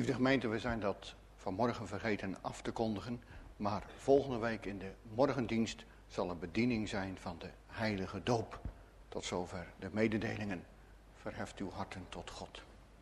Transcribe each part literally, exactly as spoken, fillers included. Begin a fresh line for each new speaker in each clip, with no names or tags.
Geliefde gemeente, we zijn dat vanmorgen vergeten af te kondigen, maar volgende week in de morgendienst zal een bediening zijn van de heilige doop. Tot zover de mededelingen. Verheft uw harten tot God.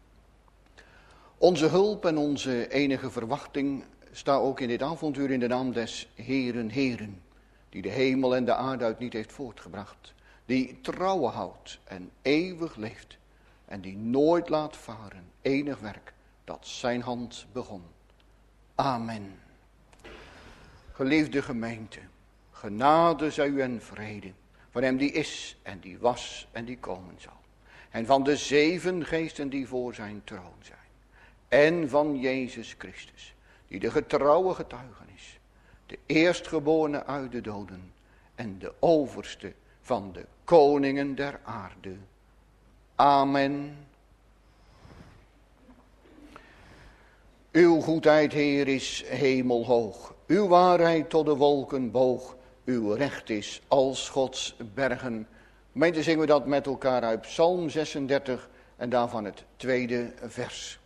Onze hulp en onze enige verwachting staat ook in dit avonduur in de naam des Heeren Heeren, die de hemel en de aarde uit niet heeft voortgebracht, die trouwen houdt en eeuwig leeft en die nooit laat varen enig werk dat zijn hand begon. Amen. Geliefde gemeente, genade zij u en vrede van hem die is en die was en die komen zal. En van de zeven geesten die voor zijn troon zijn. En van Jezus Christus, die de getrouwe getuige is. De eerstgeborene uit de doden en de overste van de koningen der aarde. Amen. Uw goedheid, Heer, is hemelhoog. Uw waarheid tot de wolken boog. Uw recht is als Gods bergen. Gemeente, zingen we dat met elkaar uit Psalm zesendertig en daarvan het tweede vers.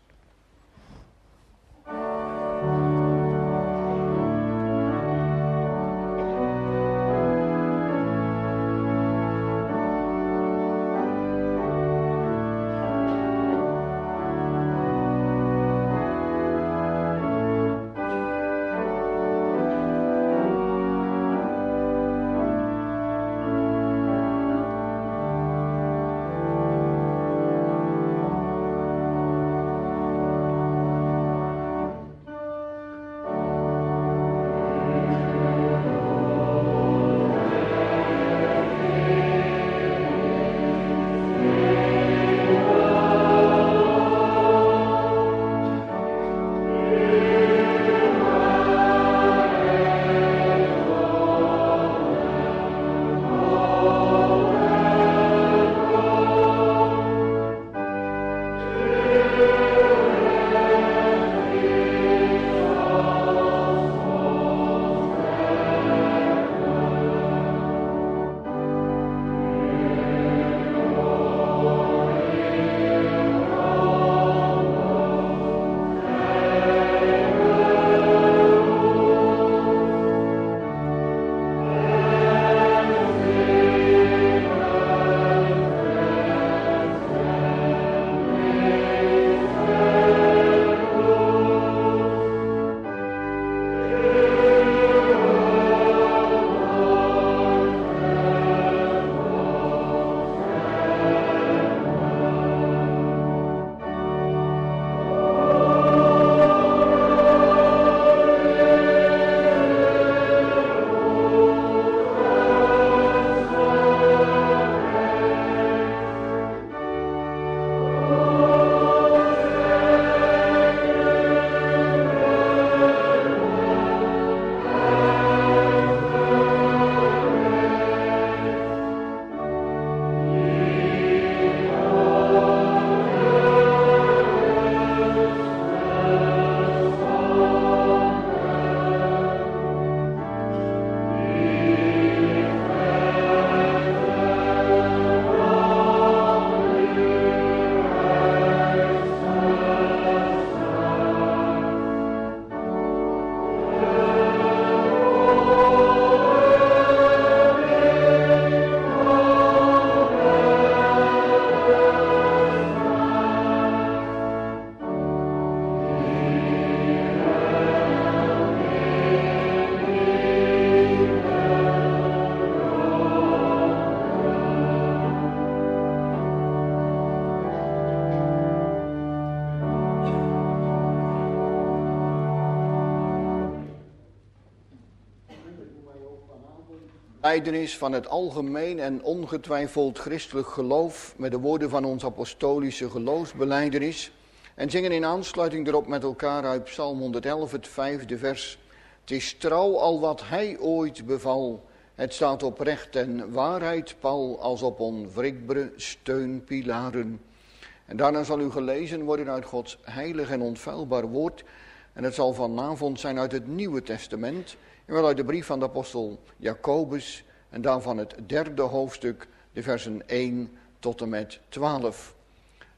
Belijdenis van het algemeen en ongetwijfeld christelijk geloof met de woorden van ons apostolische geloofsbelijdenis en zingen in aansluiting erop met elkaar uit Psalm honderd-elf, het vijfde vers. Het is trouw al wat hij ooit beval, het staat oprecht en waarheid pal als op onwrikbare steunpilaren. En daarna zal u gelezen worden uit Gods heilig en onfeilbaar woord en het zal vanavond zijn uit het Nieuwe Testament en wel uit de brief van de apostel Jacobus en daarvan het derde hoofdstuk, de versen één tot en met twaalf.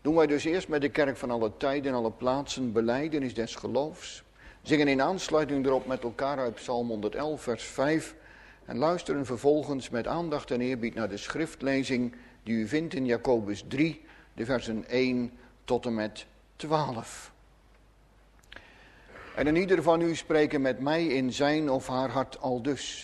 Doen wij dus eerst met de kerk van alle tijden en alle plaatsen belijdenis des geloofs. Zingen in aansluiting erop met elkaar uit Psalm honderd-elf vers vijf. En luisteren vervolgens met aandacht en eerbied naar de schriftlezing die u vindt in Jacobus drie, de versen één tot en met twaalf. En in ieder van u spreken met mij in zijn of haar hart aldus.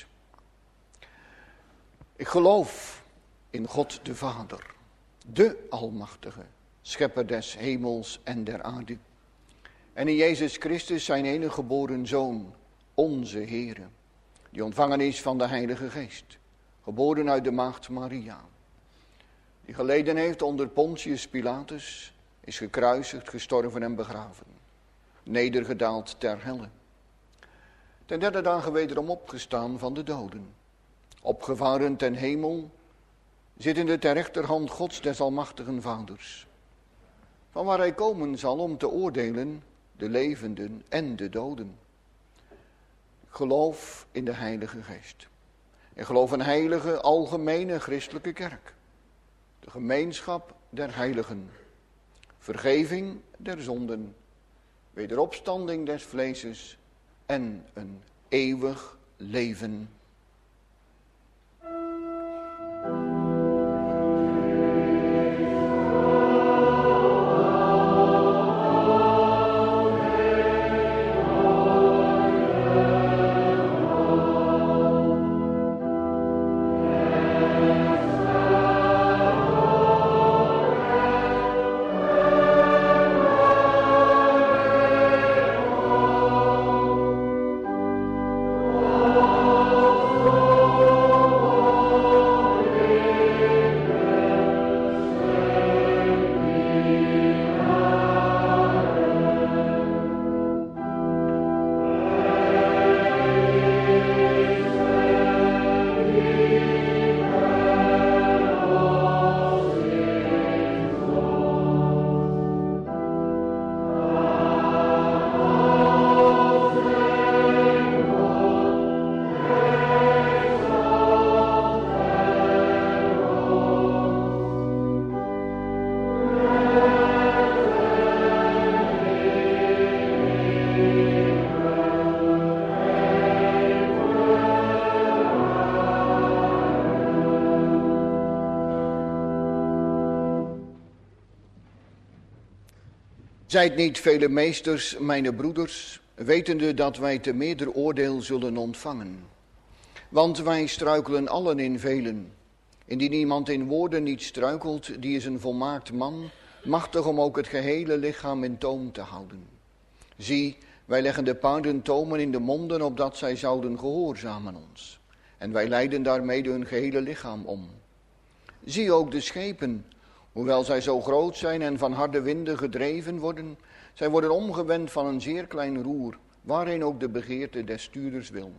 Ik geloof in God de Vader, de Almachtige, schepper des hemels en der aarde. En in Jezus Christus zijn enige geboren Zoon, onze Heere, die ontvangen is van de Heilige Geest, geboren uit de maagd Maria, die geleden heeft onder Pontius Pilatus, is gekruisigd, gestorven en begraven, nedergedaald ter helle. Ten derde dagen wederom opgestaan van de doden, opgevaren ten hemel, zittende ter rechterhand Gods des Almachtigen Vaders, van waar hij komen zal om te oordelen de levenden en de doden. Ik geloof in de Heilige Geest. Ik geloof een heilige, algemene christelijke kerk. De gemeenschap der heiligen. Vergeving der zonden. Wederopstanding des vleeses. En een eeuwig leven. Zijt niet vele meesters, mijn broeders, wetende dat wij te meerder oordeel zullen ontvangen. Want wij struikelen allen in velen. Indien iemand in woorden niet struikelt, die is een volmaakt man, machtig om ook het gehele lichaam in toom te houden. Zie, wij leggen de paarden tomen in de monden, opdat zij zouden gehoorzamen ons. En wij leiden daarmee hun gehele lichaam om. Zie ook de schepen, hoewel zij zo groot zijn en van harde winden gedreven worden, zij worden omgewend van een zeer klein roer, waarheen ook de begeerte des stuurders wil.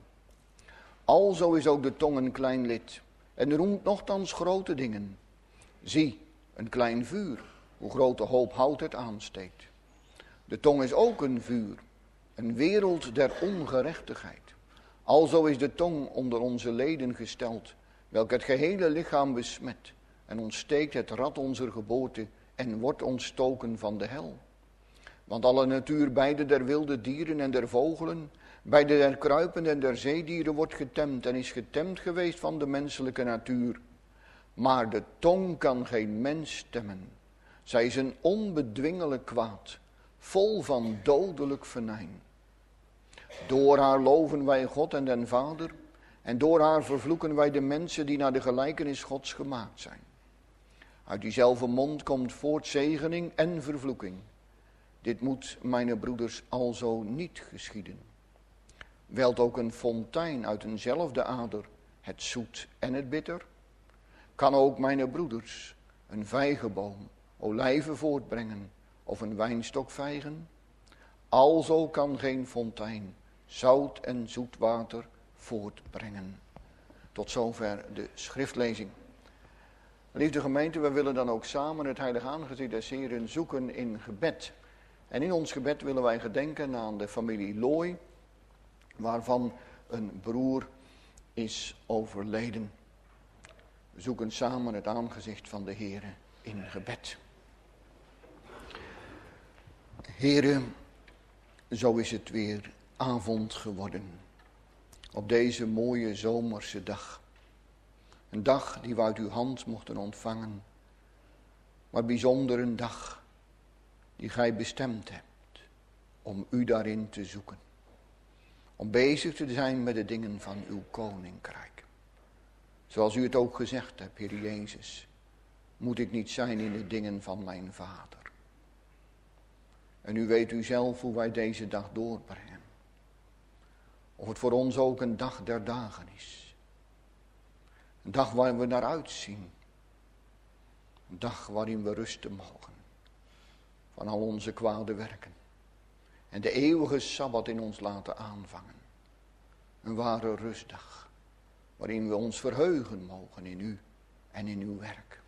Alzo is ook de tong een klein lid, en roemt nochtans grote dingen. Zie, een klein vuur, hoe grote hoop hout het aansteekt. De tong is ook een vuur, een wereld der ongerechtigheid. Alzo is de tong onder onze leden gesteld, welke het gehele lichaam besmet, en ontsteekt het rad onze geboorte en wordt ontstoken van de hel. Want alle natuur, beide der wilde dieren en der vogelen, beide der kruipende en der zeedieren wordt getemd en is getemd geweest van de menselijke natuur. Maar de tong kan geen mens temmen. Zij is een onbedwingelijk kwaad, vol van dodelijk venijn. Door haar loven wij God en den Vader, en door haar vervloeken wij de mensen die naar de gelijkenis Gods gemaakt zijn. Uit diezelfde mond komt voort zegening en vervloeking. Dit moet, mijn broeders, alzo niet geschieden. Welt ook een fontein uit eenzelfde ader, het zoet en het bitter? Kan ook, mijn broeders, een vijgenboom olijven voortbrengen of een wijnstok vijgen? Alzo kan geen fontein zout en zoet water voortbrengen. Tot zover de schriftlezing. Liefde gemeente, we willen dan ook samen het heilige aangezicht des Heren zoeken in gebed. En in ons gebed willen wij gedenken aan de familie Looy, waarvan een broer is overleden. We zoeken samen het aangezicht van de Heren in gebed. Heere, zo is het weer avond geworden. Op deze mooie zomerse dag. Een dag die we uit uw hand mochten ontvangen. Maar bijzonder een dag die gij bestemd hebt om u daarin te zoeken. Om bezig te zijn met de dingen van uw koninkrijk. Zoals u het ook gezegd hebt, Heer Jezus, moet ik niet zijn in de dingen van mijn Vader. En u weet u zelf hoe wij deze dag doorbrengen. Of het voor ons ook een dag der dagen is. Een dag waar we naar uitzien. Een dag waarin we rusten mogen. Van al onze kwade werken. En de eeuwige Sabbat in ons laten aanvangen. Een ware rustdag. Waarin we ons verheugen mogen in u en in uw werk.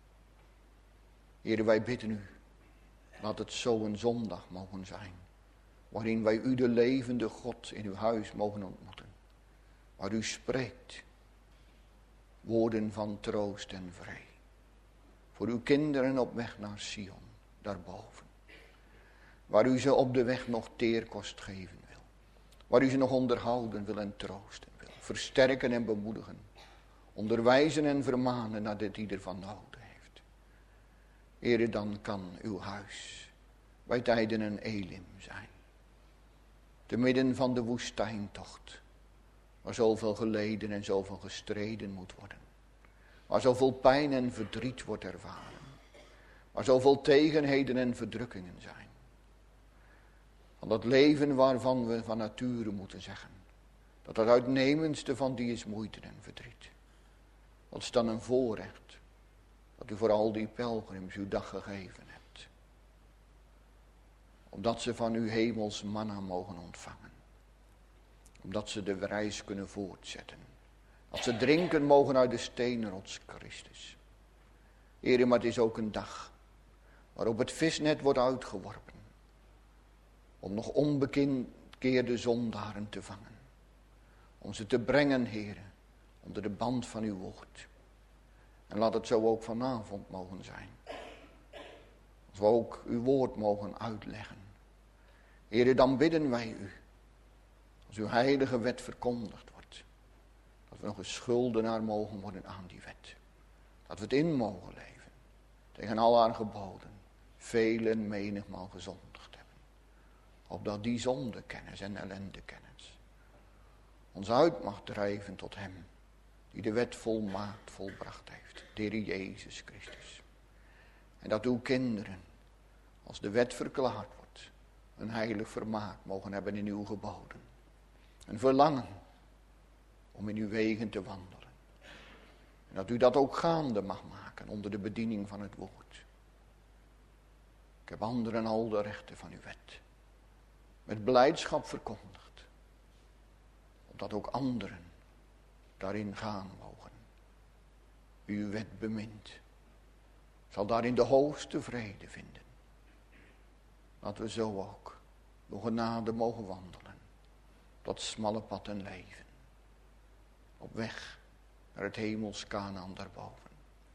Heer, wij bidden u. Laat het zo een zondag mogen zijn. Waarin wij u de levende God in uw huis mogen ontmoeten. Waar u spreekt. Woorden van troost en vrede. Voor uw kinderen op weg naar Sion. Daarboven. Waar u ze op de weg nog teerkost geven wil. Waar u ze nog onderhouden wil en troosten wil. Versterken en bemoedigen. Onderwijzen en vermanen naar dit ieder van nodig heeft. Heere, dan kan uw huis bij tijden een Elim zijn. Te midden van de woestijntocht. Waar zoveel geleden en zoveel gestreden moet worden. Waar zoveel pijn en verdriet wordt ervaren. Waar zoveel tegenheden en verdrukkingen zijn. Van dat leven waarvan we van nature moeten zeggen. Dat het uitnemendste van die is moeite en verdriet. Dat is dan een voorrecht. Dat u voor al die pelgrims uw dag gegeven hebt. Omdat ze van uw hemels manna mogen ontvangen. Omdat ze de reis kunnen voortzetten. Dat ze drinken mogen uit de steenrots Christus. Heere, maar het is ook een dag waarop het visnet wordt uitgeworpen. Om nog onbekeerde zondaren te vangen. Om ze te brengen, Heere, onder de band van uw woord. En laat het zo ook vanavond mogen zijn. Als we ook uw woord mogen uitleggen. Heere, dan bidden wij u. Als uw heilige wet verkondigd wordt. Dat we nog een schuldenaar mogen worden aan die wet. Dat we het in mogen leven. Tegen al haar geboden. Veel en menigmaal gezondigd hebben. Opdat die zondekennis en ellendekennis ons uit mag drijven tot hem. Die de wet volmaakt volbracht heeft. De Heer Jezus Christus. En dat uw kinderen, als de wet verklaard wordt, een heilig vermaak mogen hebben in uw geboden. Een verlangen om in uw wegen te wandelen. En dat u dat ook gaande mag maken onder de bediening van het woord. Ik heb anderen al de rechten van uw wet. Met blijdschap verkondigd. Opdat ook anderen daarin gaan mogen. Uw wet bemint. Zal daarin de hoogste vrede vinden. Dat we zo ook door genade mogen wandelen. Dat smalle pad en leven. Op weg naar het hemels Kanaan daarboven.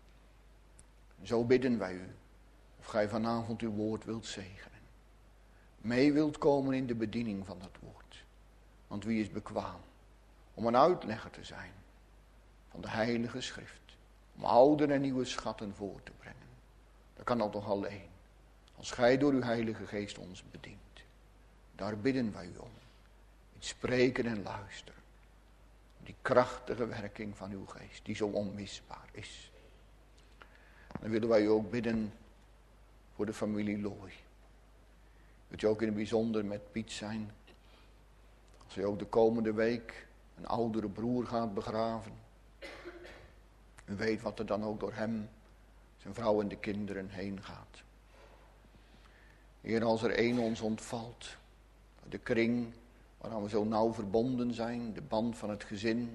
En zo bidden wij u. Of gij vanavond uw woord wilt zegenen. Mee wilt komen in de bediening van dat woord. Want wie is bekwaam om een uitlegger te zijn van de heilige schrift. Om oude en nieuwe schatten voor te brengen. Dat kan dat toch alleen. Als gij door uw heilige geest ons bedient. Daar bidden wij u om. In spreken en luisteren. Die krachtige werking van uw geest. Die zo onmisbaar is. Dan willen wij u ook bidden voor de familie Looy. Wilt u ook in het bijzonder met Piet zijn. Als hij ook de komende week een oudere broer gaat begraven. U weet wat er dan ook door hem, zijn vrouw en de kinderen heen gaat. Heer, als er één ons ontvalt, de kring waaraan we zo nauw verbonden zijn, de band van het gezin.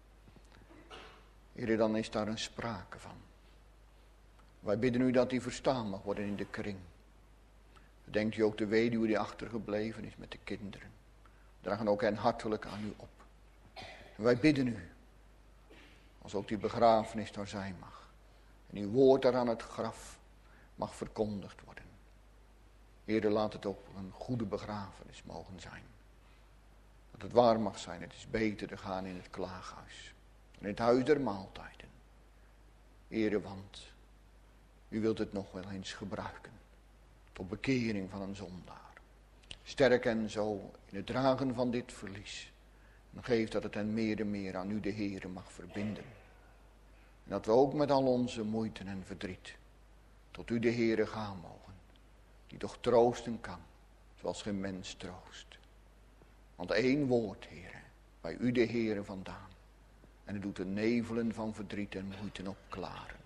Heer, dan is daar een sprake van. Wij bidden u dat die verstaan mag worden in de kring. Denkt u ook de weduwe die achtergebleven is met de kinderen. We dragen ook hen hartelijk aan u op. En wij bidden u, als ook die begrafenis daar zijn mag. En uw woord daar aan het graf mag verkondigd worden. Heere, laat het ook een goede begrafenis mogen zijn. Dat het waar mag zijn, het is beter te gaan in het klaaghuis. In het huis der maaltijden. Heere, want u wilt het nog wel eens gebruiken. Tot bekering van een zondaar. Sterk en zo in het dragen van dit verlies. En geef dat het hen meer en meer aan u de Heere mag verbinden. En dat we ook met al onze moeite en verdriet tot u de Heere gaan mogen. Die toch troosten kan, zoals geen mens troost. Want één woord, Heere, bij u de Heere vandaan. En het doet de nevelen van verdriet en moeite opklaren.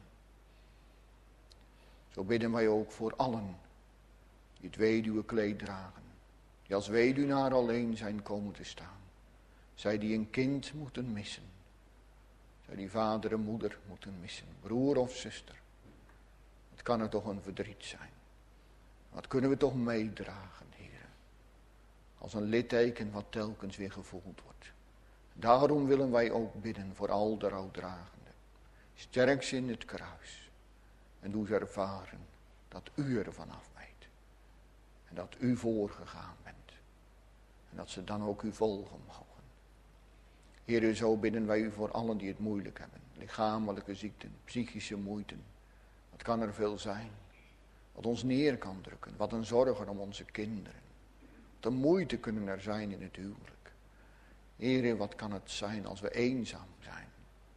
Zo bidden wij ook voor allen die het weduwenkleed dragen. Die als weduwnaar alleen zijn komen te staan. Zij die een kind moeten missen. Zij die vader en moeder moeten missen. Broer of zuster. Het kan er toch een verdriet zijn. Wat kunnen we toch meedragen, Heer. Als een litteken wat telkens weer gevoeld wordt. Daarom willen wij ook bidden voor al de rouwdragenden. Sterk ze in het kruis. En doe ze ervaren dat u er vanaf weet. En dat u voorgegaan bent. En dat ze dan ook u volgen mogen. Heer, zo bidden wij u voor allen die het moeilijk hebben. Lichamelijke ziekten, psychische moeiten. Wat kan er veel zijn. Wat ons neer kan drukken. Wat een zorgen om onze kinderen. Wat een moeite kunnen er zijn in het huwelijk. Heer, wat kan het zijn als we eenzaam zijn.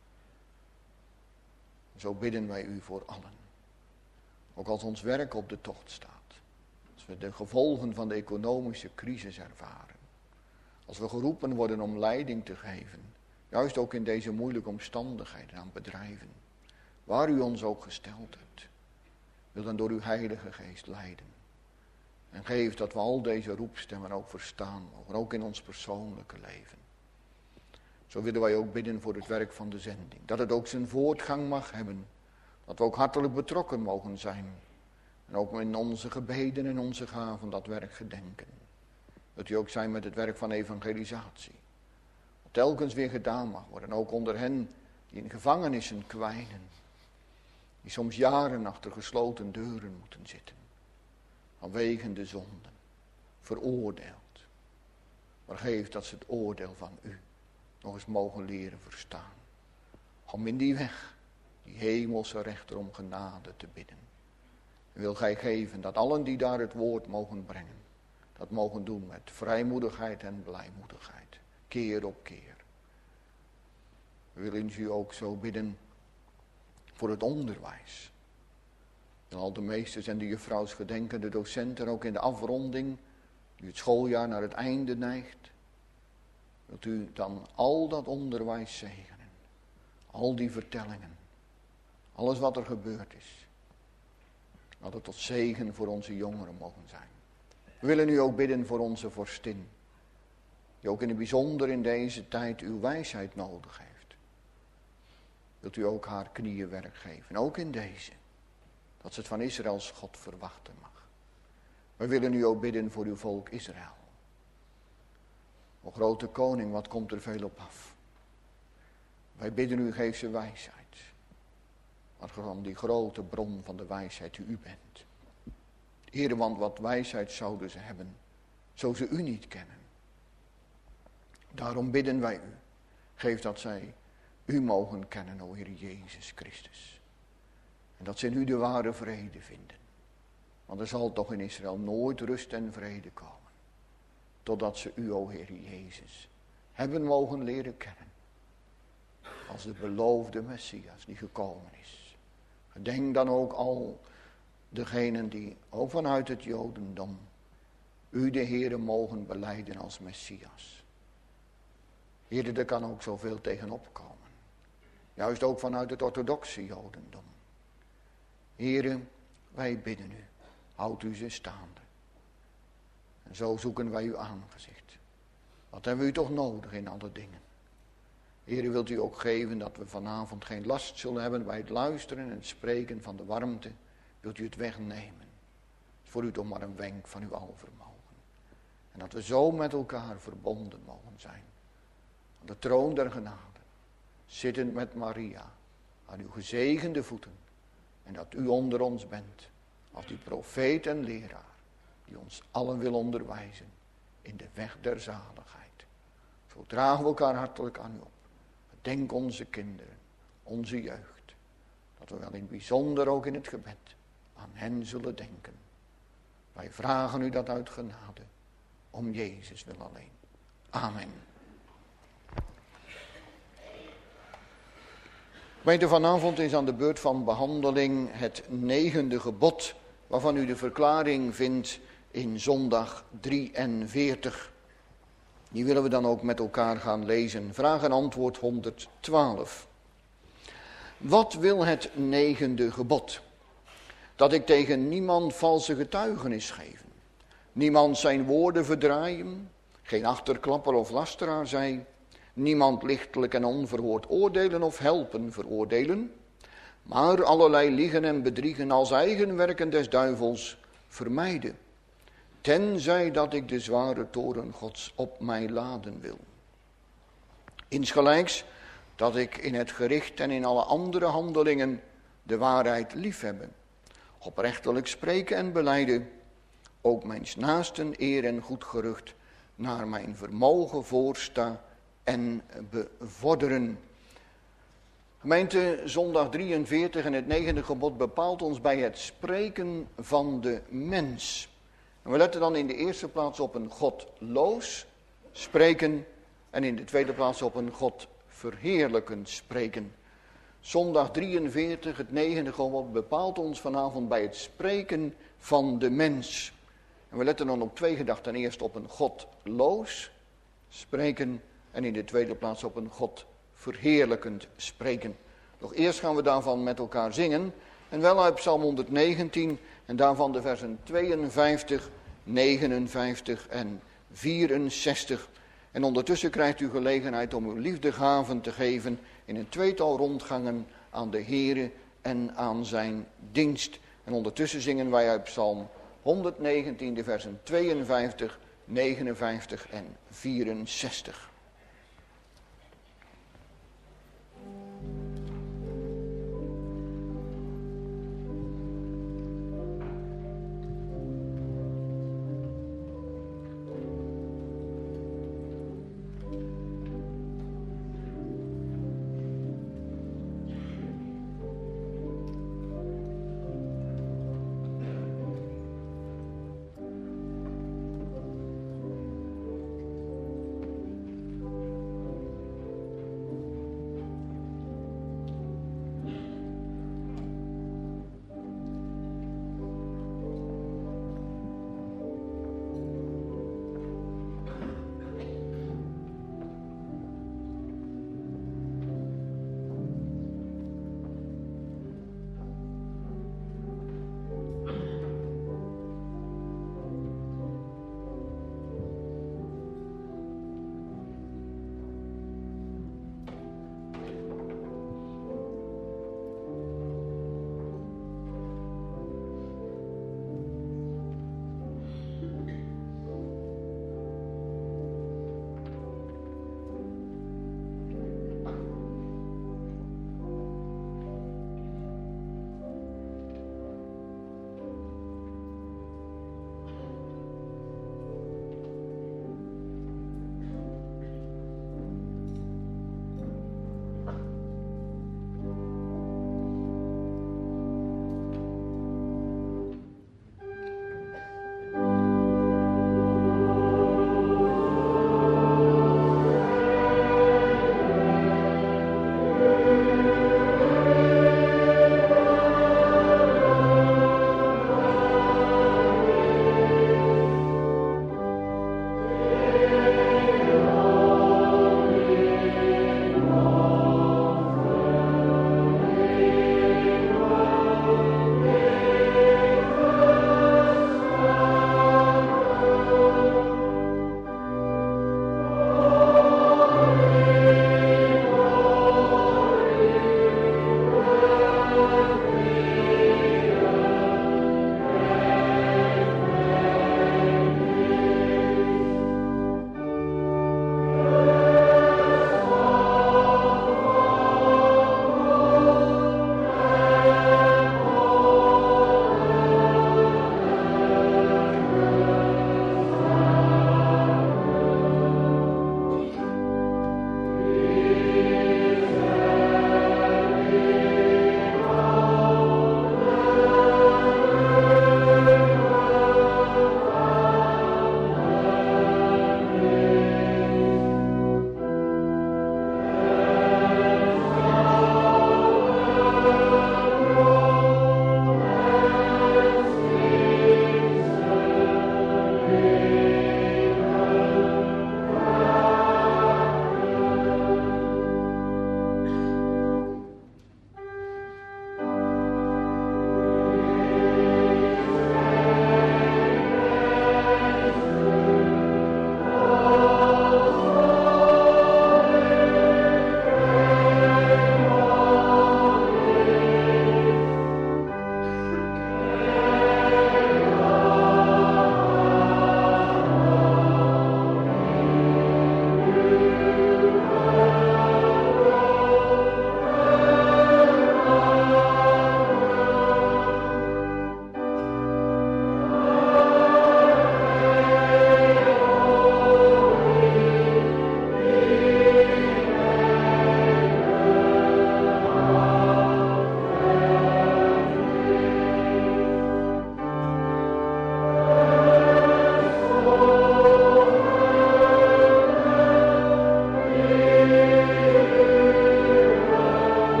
Zo bidden wij u voor allen. Ook als ons werk op de tocht staat. Als we de gevolgen van de economische crisis ervaren. Als we geroepen worden om leiding te geven. Juist ook in deze moeilijke omstandigheden aan bedrijven. Waar u ons ook gesteld hebt. Wil dan door uw Heilige Geest leiden. En geef dat we al deze roepstemmen ook verstaan mogen. Ook in ons persoonlijke leven. Zo willen wij ook bidden voor het werk van de zending. Dat het ook zijn voortgang mag hebben. Dat we ook hartelijk betrokken mogen zijn. En ook in onze gebeden en onze gaven dat werk gedenken. Dat u ook zijn met het werk van evangelisatie. Dat telkens weer gedaan mag worden. Ook onder hen die in gevangenissen kwijnen. Die soms jaren achter gesloten deuren moeten zitten. Vanwege de zonden. Veroordeeld. Maar geef dat ze het oordeel van u nog eens mogen leren verstaan. Om in die weg, die hemelse rechter om genade te bidden. En wil gij geven dat allen die daar het woord mogen brengen. Dat mogen doen met vrijmoedigheid en blijmoedigheid. Keer op keer. We willen u ook zo bidden voor het onderwijs. En al de meesters en de juffrouws gedenken, de docenten ook in de afronding. Nu het schooljaar naar het einde neigt. Wilt u dan al dat onderwijs zegenen. Al die vertellingen. Alles wat er gebeurd is. Dat het tot zegen voor onze jongeren mogen zijn. We willen u ook bidden voor onze vorstin. Die ook in het bijzonder in deze tijd uw wijsheid nodig heeft. Wilt u ook haar knieën werk geven. Ook in deze. Dat ze het van Israëls God verwachten mag. We willen u ook bidden voor uw volk Israël. O grote koning, wat komt er veel op af. Wij bidden u, geef ze wijsheid. Maar van die grote bron van de wijsheid die u bent. Heere, want wat wijsheid zouden ze hebben, zo ze u niet kennen. Daarom bidden wij u, geef dat zij u mogen kennen, o Heer Jezus Christus. En dat ze in u de ware vrede vinden. Want er zal toch in Israël nooit rust en vrede komen. Totdat ze u, o Heer Jezus, hebben mogen leren kennen. Als de beloofde Messias die gekomen is. Gedenk dan ook al degenen die ook vanuit het Jodendom u de Heere mogen belijden als Messias. Heere, er kan ook zoveel tegenop komen. Juist ook vanuit het orthodoxe Jodendom. Heere, wij bidden u, houd u ze staande. En zo zoeken wij uw aangezicht. Wat hebben we u toch nodig in alle dingen? Heere, wilt u ook geven dat we vanavond geen last zullen hebben bij het luisteren en het spreken van de warmte. Wilt u het wegnemen? Het is voor u toch maar een wenk van uw alvermogen. En dat we zo met elkaar verbonden mogen zijn. Aan de troon der genade. Zittend met Maria. Aan uw gezegende voeten. En dat u onder ons bent. Als die profeet en leraar. die ons allen wil onderwijzen in de weg der zaligheid. Zo dragen we elkaar hartelijk aan u op. Denk onze kinderen, onze jeugd, dat we wel in het bijzonder ook in het gebed aan hen zullen denken. Wij vragen u dat uit genade, om Jezus wil alleen. Amen. Gemeente, vanavond is aan de beurt van behandeling het negende gebod, waarvan u de verklaring vindt in zondag drieënveertig. Die willen we dan ook met elkaar gaan lezen. Vraag en antwoord honderdtwaalf. Wat wil het negende gebod? Dat ik tegen niemand valse getuigenis geven, niemand zijn woorden verdraaien, geen achterklapper of lasteraar zij, niemand lichtelijk en onverhoord oordelen of helpen veroordelen, maar allerlei liegen en bedriegen als eigen werken des duivels vermijden, tenzij dat ik de zware toorn Gods op mij laden wil. Insgelijks dat ik in het gericht en in alle andere handelingen de waarheid liefhebben, oprechtelijk spreken en belijden, ook mijns naasten eer en goed gerucht naar mijn vermogen voorsta en bevorderen. Gemeente, zondag drieënveertig en het negende gebod bepaalt ons bij het spreken van de mens. En we letten dan in de eerste plaats op een godloos spreken en in de tweede plaats op een God verheerlijkend spreken. Zondag drieënveertig, het negende gebod, bepaalt ons vanavond bij het spreken van de mens. En we letten dan op twee gedachten. Eerst op een godloos spreken en in de tweede plaats op een God verheerlijkend spreken. Nog eerst gaan we daarvan met elkaar zingen. En wel uit Psalm honderdnegentien en daarvan de versen tweeënvijftig, negenenvijftig en vierenzestig. En ondertussen krijgt u gelegenheid om uw liefdegaven te geven in een tweetal rondgangen aan de Here en aan zijn dienst. En ondertussen zingen wij uit Psalm honderdnegentien de versen tweeënvijftig, negenenvijftig en vierenzestig.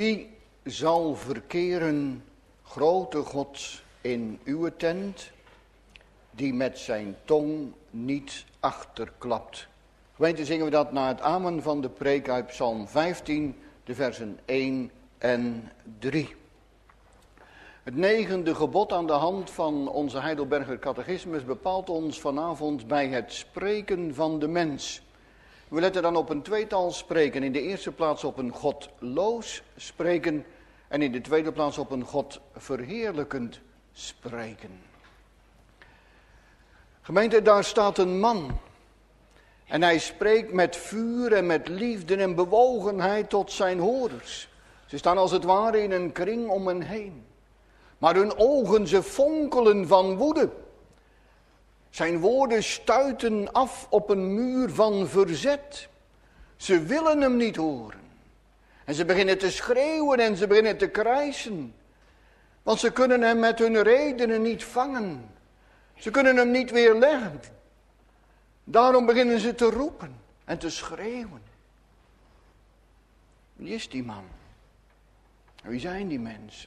Wie zal verkeren, grote God, in uw tent, die met zijn tong niet achterklapt? Gemeente, zingen we dat na het amen van de preek uit Psalm vijftien, de versen één en drie. Het negende gebod aan de hand van onze Heidelberger catechismus bepaalt ons vanavond bij het spreken van de mens. We letten dan op een tweetal spreken. In de eerste plaats op een godloos spreken en in de tweede plaats op een God verheerlijkend spreken. Gemeente, daar staat een man. En hij spreekt met vuur en met liefde en bewogenheid tot zijn hoorders. Ze staan als het ware in een kring om hen heen. Maar hun ogen, ze fonkelen van woede. Zijn woorden stuiten af op een muur van verzet. Ze willen hem niet horen. En ze beginnen te schreeuwen en ze beginnen te krijsen. Want ze kunnen hem met hun redenen niet vangen. Ze kunnen hem niet weerleggen. Daarom beginnen ze te roepen en te schreeuwen. Wie is die man? Wie zijn die mensen?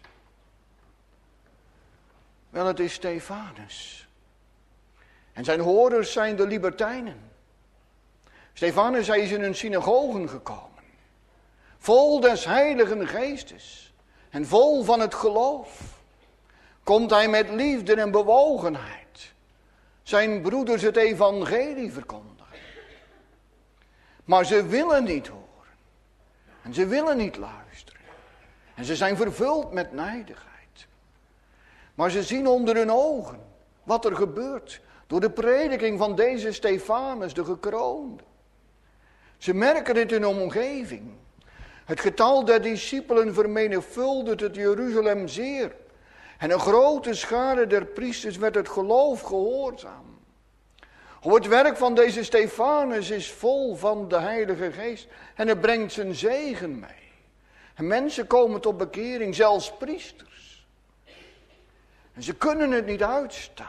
Wel, het is Stefanus. En zijn hoorders zijn de libertijnen. Stefanus, hij is in een synagogen gekomen. Vol des heiligen geestes. En vol van het geloof. Komt hij met liefde en bewogenheid. Zijn broeders het evangelie verkondigen. Maar ze willen niet horen. En ze willen niet luisteren. En ze zijn vervuld met nijdigheid. Maar ze zien onder hun ogen wat er gebeurt door de prediking van deze Stefanus, de gekroonde. Ze merken het in hun omgeving. Het getal der discipelen vermenigvuldigt het Jeruzalem zeer. En een grote schare der priesters werd het geloof gehoorzaam. Hoe het werk van deze Stefanus is vol van de Heilige Geest en het brengt zijn zegen mee. En mensen komen tot bekering, zelfs priesters. En ze kunnen het niet uitstaan.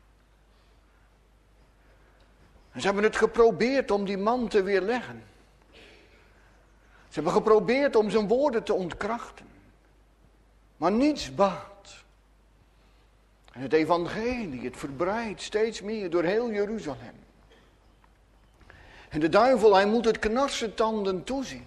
En ze hebben het geprobeerd om die man te weerleggen. Ze hebben geprobeerd om zijn woorden te ontkrachten. Maar niets baat. En het evangelie, het verbreidt steeds meer door heel Jeruzalem. En de duivel, hij moet het knarsetanden toezien.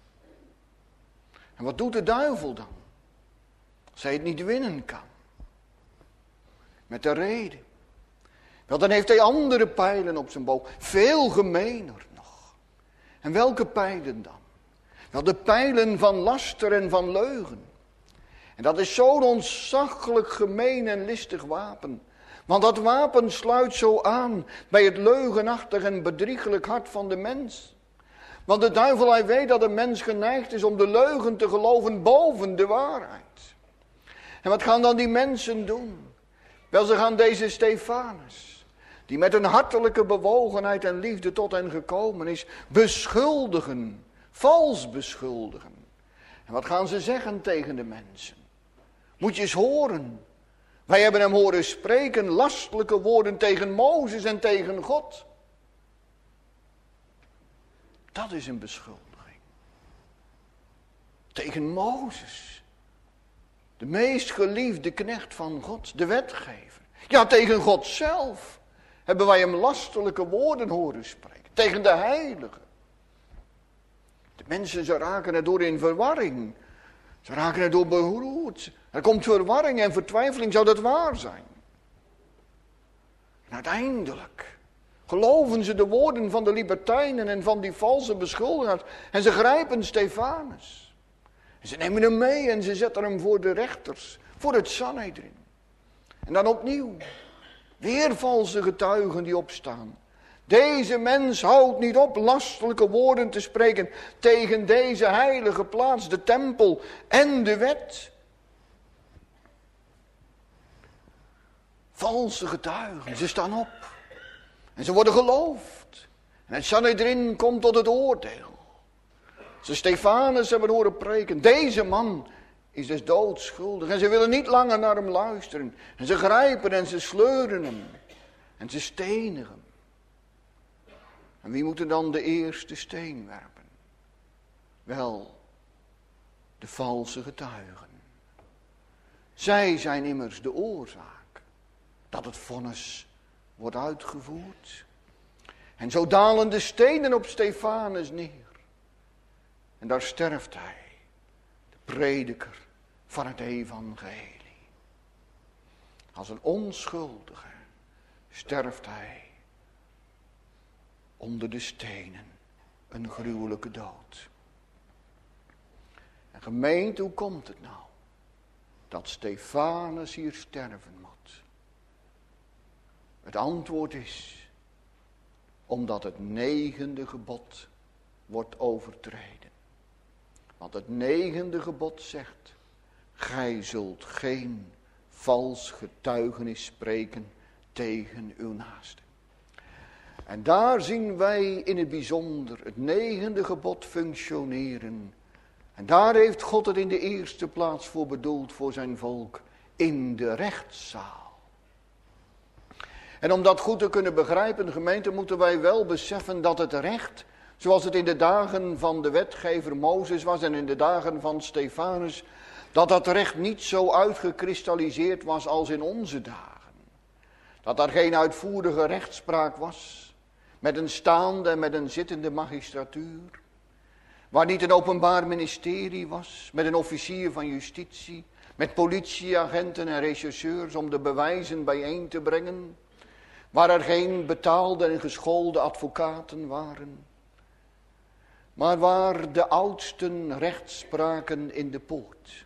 En wat doet de duivel dan? Als hij het niet winnen kan. Met de reden. Wel, dan heeft hij andere pijlen op zijn boog. Veel gemener nog. En welke pijlen dan? Wel, de pijlen van laster en van leugen. En dat is zo'n ontzaglijk gemeen en listig wapen. Want dat wapen sluit zo aan bij het leugenachtig en bedriegelijk hart van de mens. Want de duivel, hij weet dat de mens geneigd is om de leugen te geloven boven de waarheid. En wat gaan dan die mensen doen? Wel, ze gaan deze Stefanus, die met een hartelijke bewogenheid en liefde tot hen gekomen is, beschuldigen, vals beschuldigen. En wat gaan ze zeggen tegen de mensen? Moet je eens horen. Wij hebben hem horen spreken, lastelijke woorden tegen Mozes en tegen God. Dat is een beschuldiging. Tegen Mozes. De meest geliefde knecht van God, de wetgever. Ja, tegen God zelf hebben wij hem lastelijke woorden horen spreken. Tegen de heilige. De mensen, ze raken erdoor in verwarring. Ze raken erdoor beroerd. Er komt verwarring en vertwijfeling, zou dat waar zijn? En uiteindelijk geloven ze de woorden van de libertijnen en van die valse beschuldigers. En ze grijpen Stefanus. En ze nemen hem mee en ze zetten hem voor de rechters, voor het Sanhedrin. En dan opnieuw, weer valse getuigen die opstaan. Deze mens houdt niet op lastelijke woorden te spreken tegen deze heilige plaats, de tempel en de wet. Valse getuigen, ze staan op. En ze worden geloofd. En het Sanhedrin komt tot het oordeel. Ze Stefanus hebben horen preken. Deze man is dus doodschuldig. En ze willen niet langer naar hem luisteren. En ze grijpen en ze sleuren hem. En ze stenigen hem. En wie moet er dan de eerste steen werpen? Wel, de de valse getuigen. Zij zijn immers de oorzaak dat het vonnis wordt uitgevoerd. En zo dalen de stenen op Stefanus neer. En daar sterft hij, de prediker van het evangelie. Als een onschuldige sterft hij onder de stenen, een gruwelijke dood. En gemeente, hoe komt het nou dat Stefanus hier sterven moet? Het antwoord is, omdat het negende gebod wordt overtreden. Want het negende gebod zegt, gij zult geen vals getuigenis spreken tegen uw naaste. En daar zien wij in het bijzonder het negende gebod functioneren. En daar heeft God het in de eerste plaats voor bedoeld voor zijn volk, in de rechtszaal. En om dat goed te kunnen begrijpen, gemeente, moeten wij wel beseffen dat het recht, zoals het in de dagen van de wetgever Mozes was en in de dagen van Stefanus, dat dat recht niet zo uitgekristalliseerd was als in onze dagen. Dat er geen uitvoerige rechtspraak was, met een staande en met een zittende magistratuur. Waar niet een openbaar ministerie was, met een officier van justitie, met politieagenten en rechercheurs om de bewijzen bijeen te brengen. Waar er geen betaalde en geschoolde advocaten waren. Maar waar de oudsten recht spraken in de poort.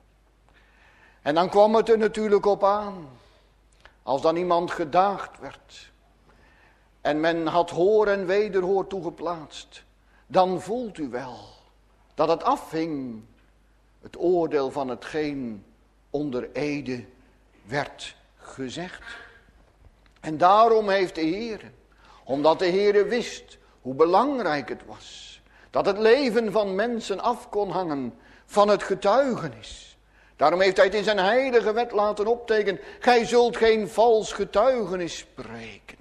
En dan kwam het er natuurlijk op aan. Als dan iemand gedaagd werd. En men had hoor en wederhoor toegeplaatst. Dan voelt u wel dat het afhing. Het oordeel van hetgeen onder ede werd gezegd. En daarom heeft de Heer, omdat de Heer wist hoe belangrijk het was. Dat het leven van mensen af kon hangen van het getuigenis. Daarom heeft hij het in zijn heilige wet laten optekenen. Gij zult geen vals getuigenis spreken.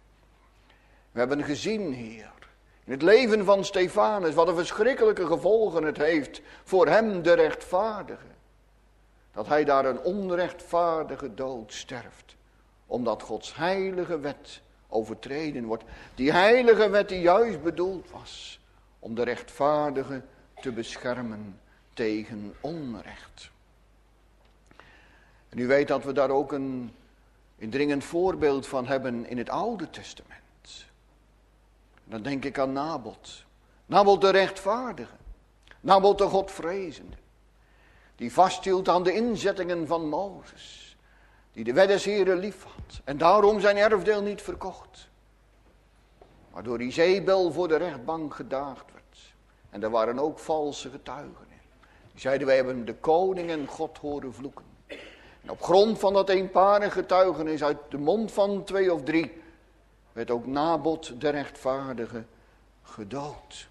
We hebben gezien hier, in het leven van Stefanus, wat een verschrikkelijke gevolgen het heeft voor hem de rechtvaardige. Dat hij daar een onrechtvaardige dood sterft. Omdat Gods heilige wet overtreden wordt. Die heilige wet die juist bedoeld was om de rechtvaardige te beschermen tegen onrecht. En u weet dat we daar ook een indringend voorbeeld van hebben in het Oude Testament. Dan denk ik aan Nabot. Nabot de rechtvaardige. Nabot de Godvrezende. Die vasthield aan de inzettingen van Mozes. Die de wet des Heren lief had. En daarom zijn erfdeel niet verkocht. Maar door Izebel voor de rechtbank gedaagd werd. En er waren ook valse getuigen in. Die zeiden, wij hebben de koning en God horen vloeken. En op grond van dat eenparige getuigenis uit de mond van twee of drie werd ook Nabot de rechtvaardige gedood.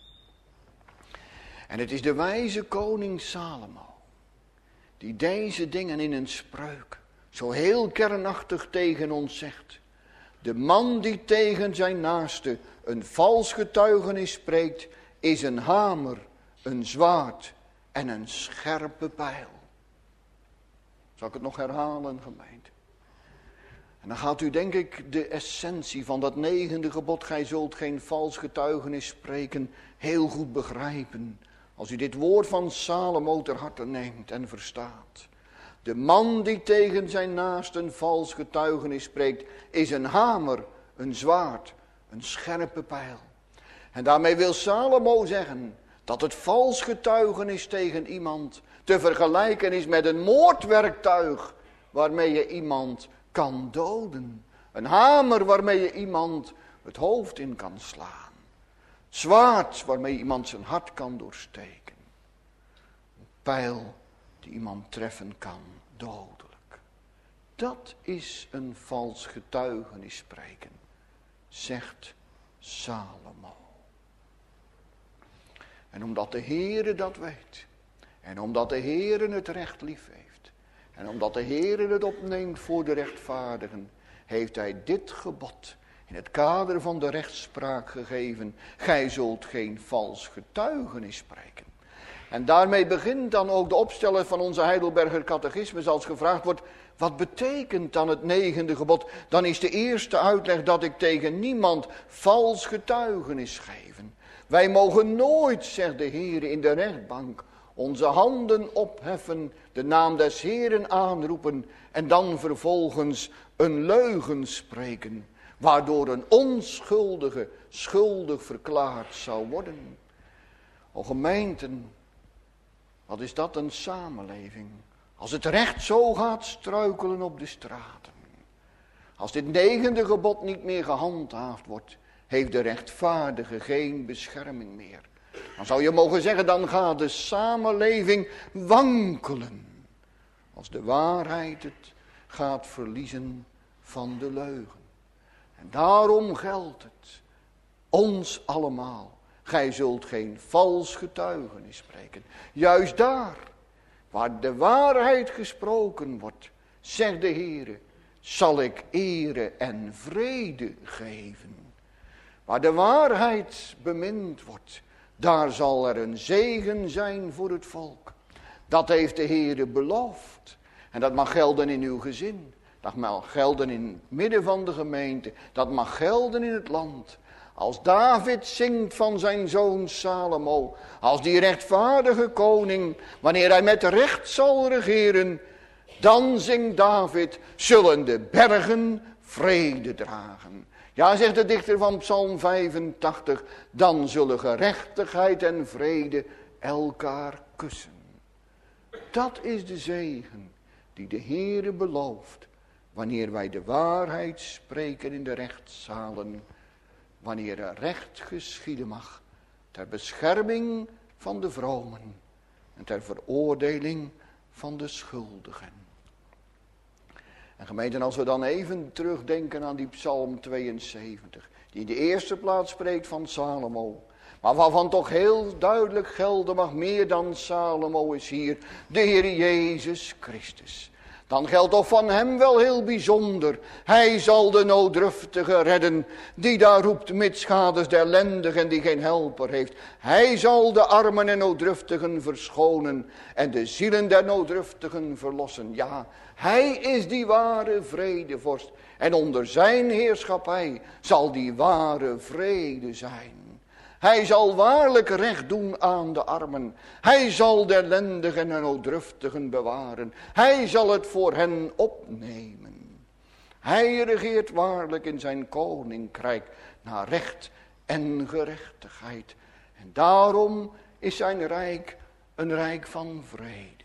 En het is de wijze koning Salomo die deze dingen in een spreuk zo heel kernachtig tegen ons zegt. De man die tegen zijn naaste een vals getuigenis spreekt, is een hamer, een zwaard en een scherpe pijl. Zal ik het nog herhalen, gemeente? En dan gaat u denk ik de essentie van dat negende gebod, gij zult geen vals getuigenis spreken, heel goed begrijpen. Als u dit woord van Salomo ter harte neemt en verstaat. De man die tegen zijn naaste een vals getuigenis spreekt, is een hamer, een zwaard, een scherpe pijl. En daarmee wil Salomo zeggen dat het vals getuigenis tegen iemand te vergelijken is met een moordwerktuig waarmee je iemand kan doden. Een hamer waarmee je iemand het hoofd in kan slaan. Zwaard waarmee iemand zijn hart kan doorsteken. Een pijl die iemand treffen kan, dodelijk. Dat is een vals getuigenis spreken, zegt Salomo. En omdat de Heere dat weet, en omdat de Heere het recht lief heeft, en omdat de Heere het opneemt voor de rechtvaardigen, heeft hij dit gebod in het kader van de rechtspraak gegeven. Gij zult geen vals getuigenis spreken. En daarmee begint dan ook de opsteller van onze Heidelberger catechismus als gevraagd wordt, wat betekent dan het negende gebod? Dan is de eerste uitleg dat ik tegen niemand vals getuigenis geven. Wij mogen nooit, zegt de Heer in de rechtbank, onze handen opheffen, de naam des Heeren aanroepen en dan vervolgens een leugen spreken, waardoor een onschuldige schuldig verklaard zou worden. O gemeenten, wat is dat een samenleving? Als het recht zo gaat struikelen op de straten. Als dit negende gebod niet meer gehandhaafd wordt, heeft de rechtvaardige geen bescherming meer. Dan zou je mogen zeggen, dan gaat de samenleving wankelen. Als de waarheid het gaat verliezen van de leugen. En daarom geldt het ons allemaal. Gij zult geen vals getuigenis spreken. Juist daar, waar de waarheid gesproken wordt, zegt de Heere, zal ik ere en vrede geven. Waar de waarheid bemind wordt, daar zal er een zegen zijn voor het volk. Dat heeft de Heere beloofd. En dat mag gelden in uw gezin. Dat mag gelden in het midden van de gemeente. Dat mag gelden in het land. Als David zingt van zijn zoon Salomo, als die rechtvaardige koning, wanneer hij met recht zal regeren, dan zingt David, zullen de bergen vrede dragen. Ja, zegt de dichter van Psalm vijfentachtig, dan zullen gerechtigheid en vrede elkaar kussen. Dat is de zegen die de Heere belooft, wanneer wij de waarheid spreken in de rechtszalen, wanneer er recht geschieden mag, ter bescherming van de vromen en ter veroordeling van de schuldigen. En gemeente, als we dan even terugdenken aan die Psalm tweeënzeventig, die in de eerste plaats spreekt van Salomo, maar waarvan toch heel duidelijk gelden mag, meer dan Salomo is hier, de Heer Jezus Christus. Dan geldt toch van hem wel heel bijzonder. Hij zal de nooddruftige redden, die daar roept mitschades de ellendige en die geen helper heeft. Hij zal de armen en nooddruftigen verschonen en de zielen der nooddruftigen verlossen. Ja, hij is die ware vredevorst en onder zijn heerschappij zal die ware vrede zijn. Hij zal waarlijk recht doen aan de armen. Hij zal de ellendigen en nooddruftigen bewaren. Hij zal het voor hen opnemen. Hij regeert waarlijk in zijn koninkrijk naar recht en gerechtigheid. En daarom is zijn rijk een rijk van vrede.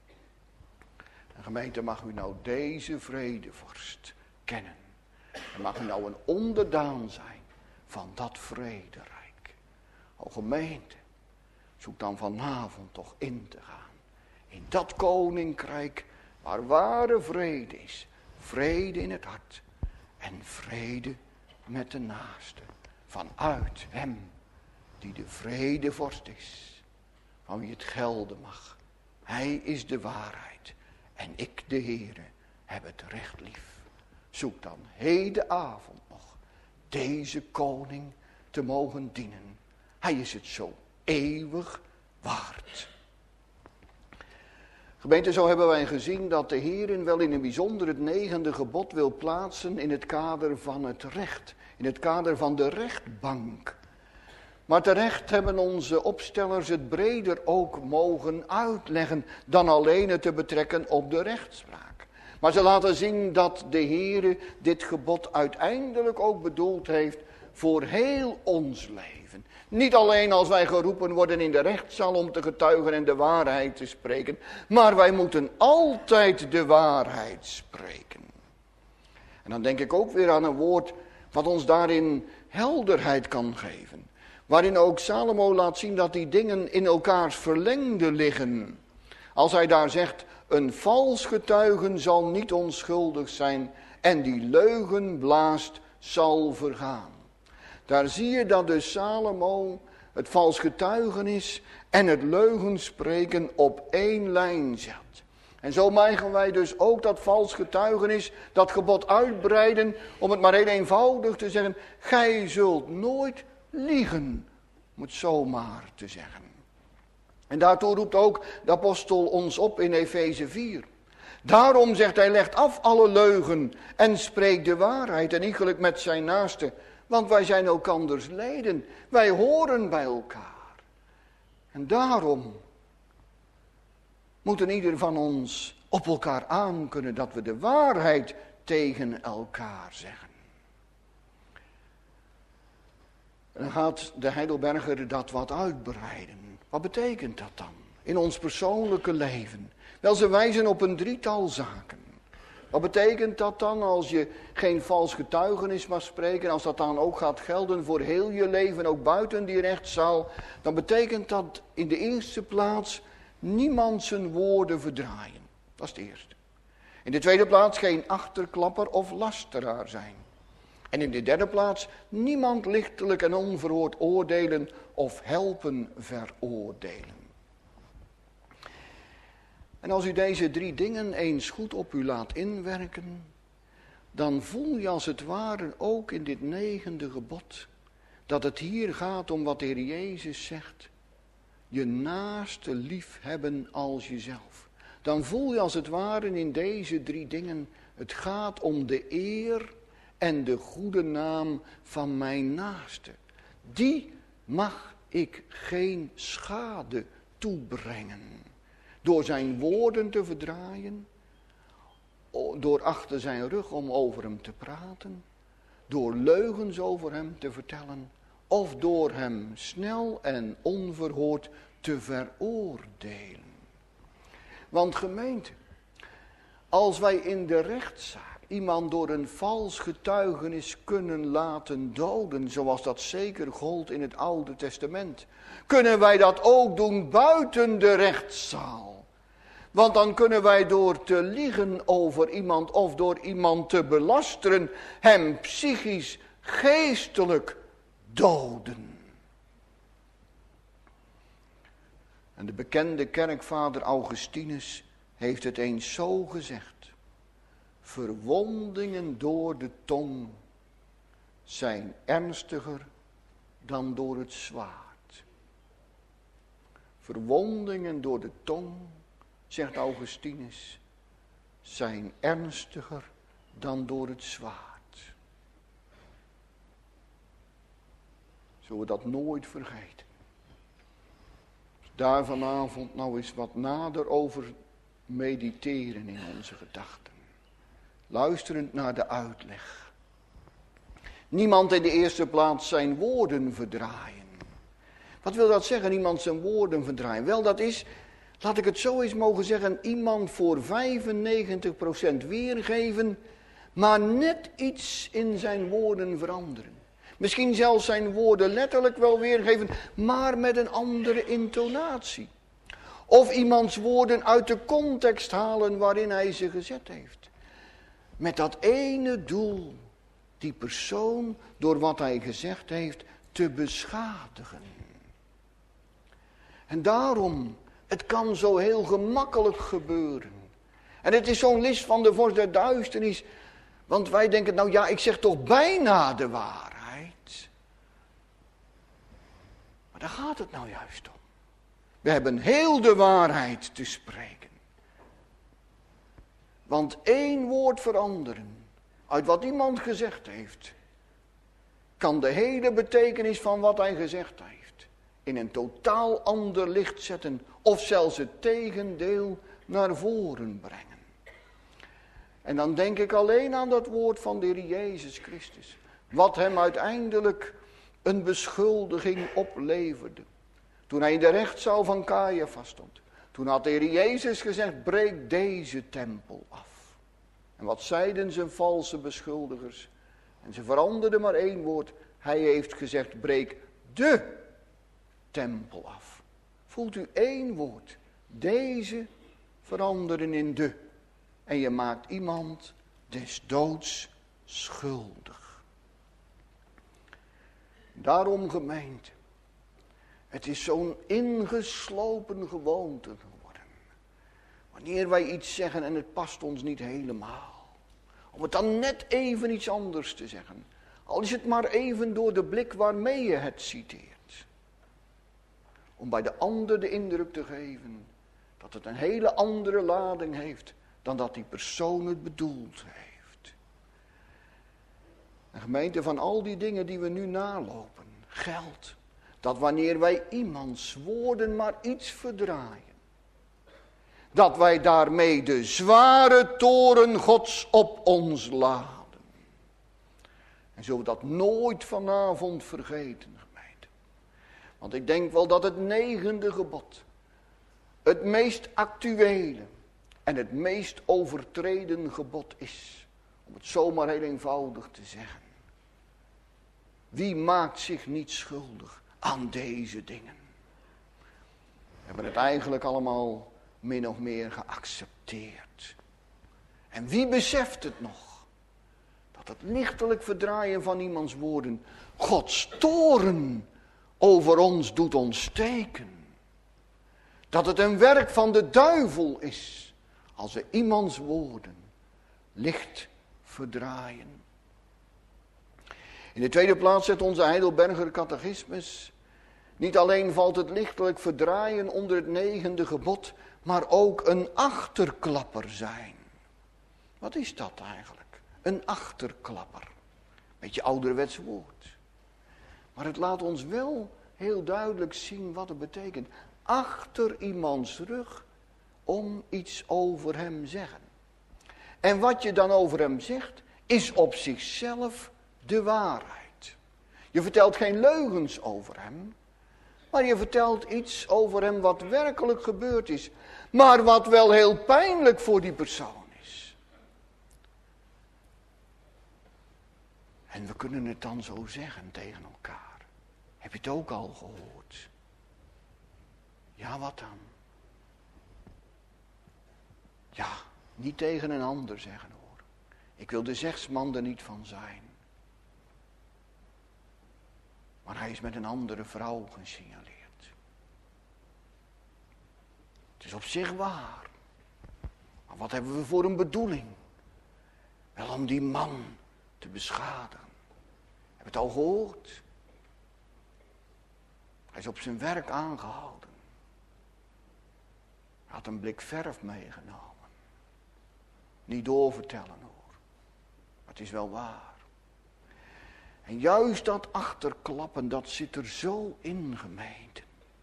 En gemeente, mag u nou deze vredevorst kennen. En mag u nou een onderdaan zijn van dat vrederijk. O gemeente, zoek dan vanavond toch in te gaan. In dat koninkrijk waar ware vrede is. Vrede in het hart. En vrede met de naaste. Vanuit hem die de vredevorst is. Van wie het gelden mag. Hij is de waarheid. En ik de Heere heb het recht lief. Zoek dan hedenavond nog deze koning te mogen dienen. Hij is het zo eeuwig waard. Gemeente, zo hebben wij gezien dat de Heer wel in een bijzonder het negende gebod wil plaatsen in het kader van het recht. In het kader van de rechtbank. Maar terecht hebben onze opstellers het breder ook mogen uitleggen dan alleen het te betrekken op de rechtspraak. Maar ze laten zien dat de Heer dit gebod uiteindelijk ook bedoeld heeft voor heel ons leven. Niet alleen als wij geroepen worden in de rechtszaal om te getuigen en de waarheid te spreken. Maar wij moeten altijd de waarheid spreken. En dan denk ik ook weer aan een woord wat ons daarin helderheid kan geven. Waarin ook Salomo laat zien dat die dingen in elkaars verlengde liggen. Als hij daar zegt, een vals getuigen zal niet onschuldig zijn en die leugen blaast zal vergaan. Daar zie je dat de Salomo het vals getuigenis en het leugenspreken op één lijn zet. En zo mogen wij dus ook dat vals getuigenis, dat gebod uitbreiden, om het maar heel eenvoudig te zeggen, gij zult nooit liegen, om het zomaar te zeggen. En daartoe roept ook de apostel ons op in Efeze vier. Daarom zegt hij, legt af alle leugen en spreekt de waarheid en iegelijk met zijn naaste. Want wij zijn elkanders leden, wij horen bij elkaar. En daarom moet een ieder van ons op elkaar aankunnen dat we de waarheid tegen elkaar zeggen. En dan gaat de Heidelberger dat wat uitbreiden. Wat betekent dat dan in ons persoonlijke leven? Wel, ze wijzen op een drietal zaken. Wat betekent dat dan als je geen vals getuigenis mag spreken, als dat dan ook gaat gelden voor heel je leven, ook buiten die rechtszaal, dan betekent dat in de eerste plaats niemand zijn woorden verdraaien. Dat is het eerste. In de tweede plaats geen achterklapper of lasteraar zijn. En in de derde plaats niemand lichtelijk en onverhoord oordelen of helpen veroordelen. En als u deze drie dingen eens goed op u laat inwerken, dan voel je als het ware ook in dit negende gebod dat het hier gaat om wat de Heer Jezus zegt. Je naaste lief hebben als jezelf. Dan voel je als het ware in deze drie dingen, het gaat om de eer en de goede naam van mijn naaste. Die mag ik geen schade toebrengen. Door zijn woorden te verdraaien, door achter zijn rug om over hem te praten, door leugens over hem te vertellen, of door hem snel en onverhoord te veroordelen. Want gemeente, als wij in de rechtszaak iemand door een vals getuigenis kunnen laten doden, zoals dat zeker gold in het Oude Testament, kunnen wij dat ook doen buiten de rechtszaal. Want dan kunnen wij door te liegen over iemand of door iemand te belasteren, hem psychisch, geestelijk doden. En de bekende kerkvader Augustinus heeft het eens zo gezegd. Verwondingen door de tong zijn ernstiger dan door het zwaard. Verwondingen door de tong, zegt Augustinus, zijn ernstiger dan door het zwaard. Zullen we dat nooit vergeten? Daar vanavond nou eens wat nader over mediteren in onze gedachten. Luisterend naar de uitleg. Niemand in de eerste plaats zijn woorden verdraaien. Wat wil dat zeggen, iemand zijn woorden verdraaien? Wel, dat is, laat ik het zo eens mogen zeggen, iemand voor vijfennegentig procent weergeven, maar net iets in zijn woorden veranderen. Misschien zelfs zijn woorden letterlijk wel weergeven, maar met een andere intonatie. Of iemands woorden uit de context halen waarin hij ze gezet heeft. Met dat ene doel, die persoon door wat hij gezegd heeft te beschadigen. En daarom, het kan zo heel gemakkelijk gebeuren. En het is zo'n list van de vorst der duisternis. Want wij denken, nou ja, ik zeg toch bijna de waarheid. Maar daar gaat het nou juist om. We hebben heel de waarheid te spreken. Want één woord veranderen, uit wat iemand gezegd heeft, kan de hele betekenis van wat hij gezegd heeft in een totaal ander licht zetten, of zelfs het tegendeel naar voren brengen. En dan denk ik alleen aan dat woord van de Heer Jezus Christus, wat hem uiteindelijk een beschuldiging opleverde. Toen hij in de rechtszaal van Caiaphas stond. Toen had de Heer Jezus gezegd, breek deze tempel af. En wat zeiden zijn valse beschuldigers? En ze veranderden maar één woord. Hij heeft gezegd, breek de tempel af. Voelt u één woord. Deze veranderen in de. En je maakt iemand des doods schuldig. Daarom, gemeente, het is zo'n ingeslopen gewoonte geworden. Wanneer wij iets zeggen en het past ons niet helemaal. Om het dan net even iets anders te zeggen. Al is het maar even door de blik waarmee je het citeert. om bij de ander de indruk te geven dat het een hele andere lading heeft dan dat die persoon het bedoeld heeft. En gemeente, van al die dingen die we nu nalopen, geldt dat wanneer wij iemands woorden maar iets verdraaien, dat wij daarmee de zware toorn Gods op ons laden. En zullen we dat nooit vanavond vergeten, gemeente. Want ik denk wel dat het negende gebod het meest actuele en het meest overtreden gebod is. Om het zomaar heel eenvoudig te zeggen. Wie maakt zich niet schuldig aan deze dingen? We hebben het eigenlijk allemaal min of meer geaccepteerd. En wie beseft het nog? Dat het lichtelijk verdraaien van iemands woorden Gods toorn over ons doet ontsteken. Dat het een werk van de duivel is als we iemands woorden licht verdraaien. In de tweede plaats zet onze Heidelberger catechismus: niet alleen valt het lichtelijk verdraaien onder het negende gebod, maar ook een achterklapper zijn. Wat is dat eigenlijk? Een achterklapper. Beetje ouderwets woord. Maar het laat ons wel heel duidelijk zien wat het betekent. Achter iemands rug om iets over hem zeggen. En wat je dan over hem zegt, is op zichzelf de waarheid. Je vertelt geen leugens over hem, maar je vertelt iets over hem wat werkelijk gebeurd is. Maar wat wel heel pijnlijk voor die persoon is. En we kunnen het dan zo zeggen tegen elkaar. Heb je het ook al gehoord? Ja, wat dan? Ja, niet tegen een ander zeggen hoor. Ik wil de zegsman er niet van zijn. Maar hij is met een andere vrouw gesignaleerd. Het is op zich waar. Maar wat hebben we voor een bedoeling? Wel om die man te beschadigen. Heb je het al gehoord? Hij is op zijn werk aangehouden. Hij had een blik verf meegenomen. Niet doorvertellen hoor. Maar het is wel waar. En juist dat achterklappen, dat zit er zo in, gemeente.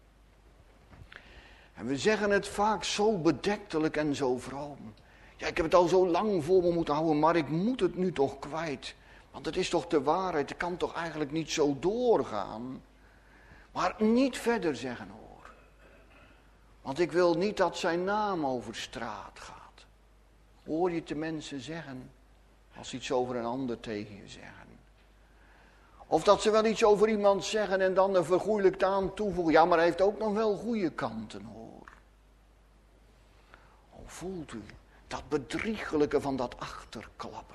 En we zeggen het vaak zo bedektelijk en zo vroom. Ja, ik heb het al zo lang voor me moeten houden, maar ik moet het nu toch kwijt. Want het is toch de waarheid, het kan toch eigenlijk niet zo doorgaan. Maar niet verder zeggen hoor. Want ik wil niet dat zijn naam over straat gaat. Hoor je de mensen zeggen, als ze iets over een ander tegen je zeggen. Of dat ze wel iets over iemand zeggen en dan er vergoeilijkt aan toevoegen. Ja, maar hij heeft ook nog wel goede kanten hoor. Hoe voelt u dat bedriegelijke van dat achterklappen?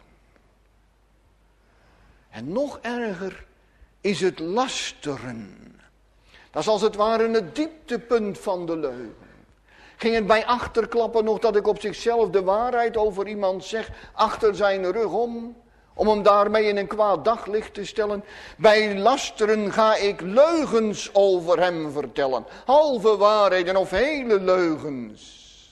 En nog erger is het lasteren. Dat is als het ware het dieptepunt van de leugen. Ging het bij achterklappen nog dat ik op zichzelf de waarheid over iemand zeg, achter zijn rug om, om hem daarmee in een kwaad daglicht te stellen. Bij lasteren ga ik leugens over hem vertellen. Halve waarheden of hele leugens.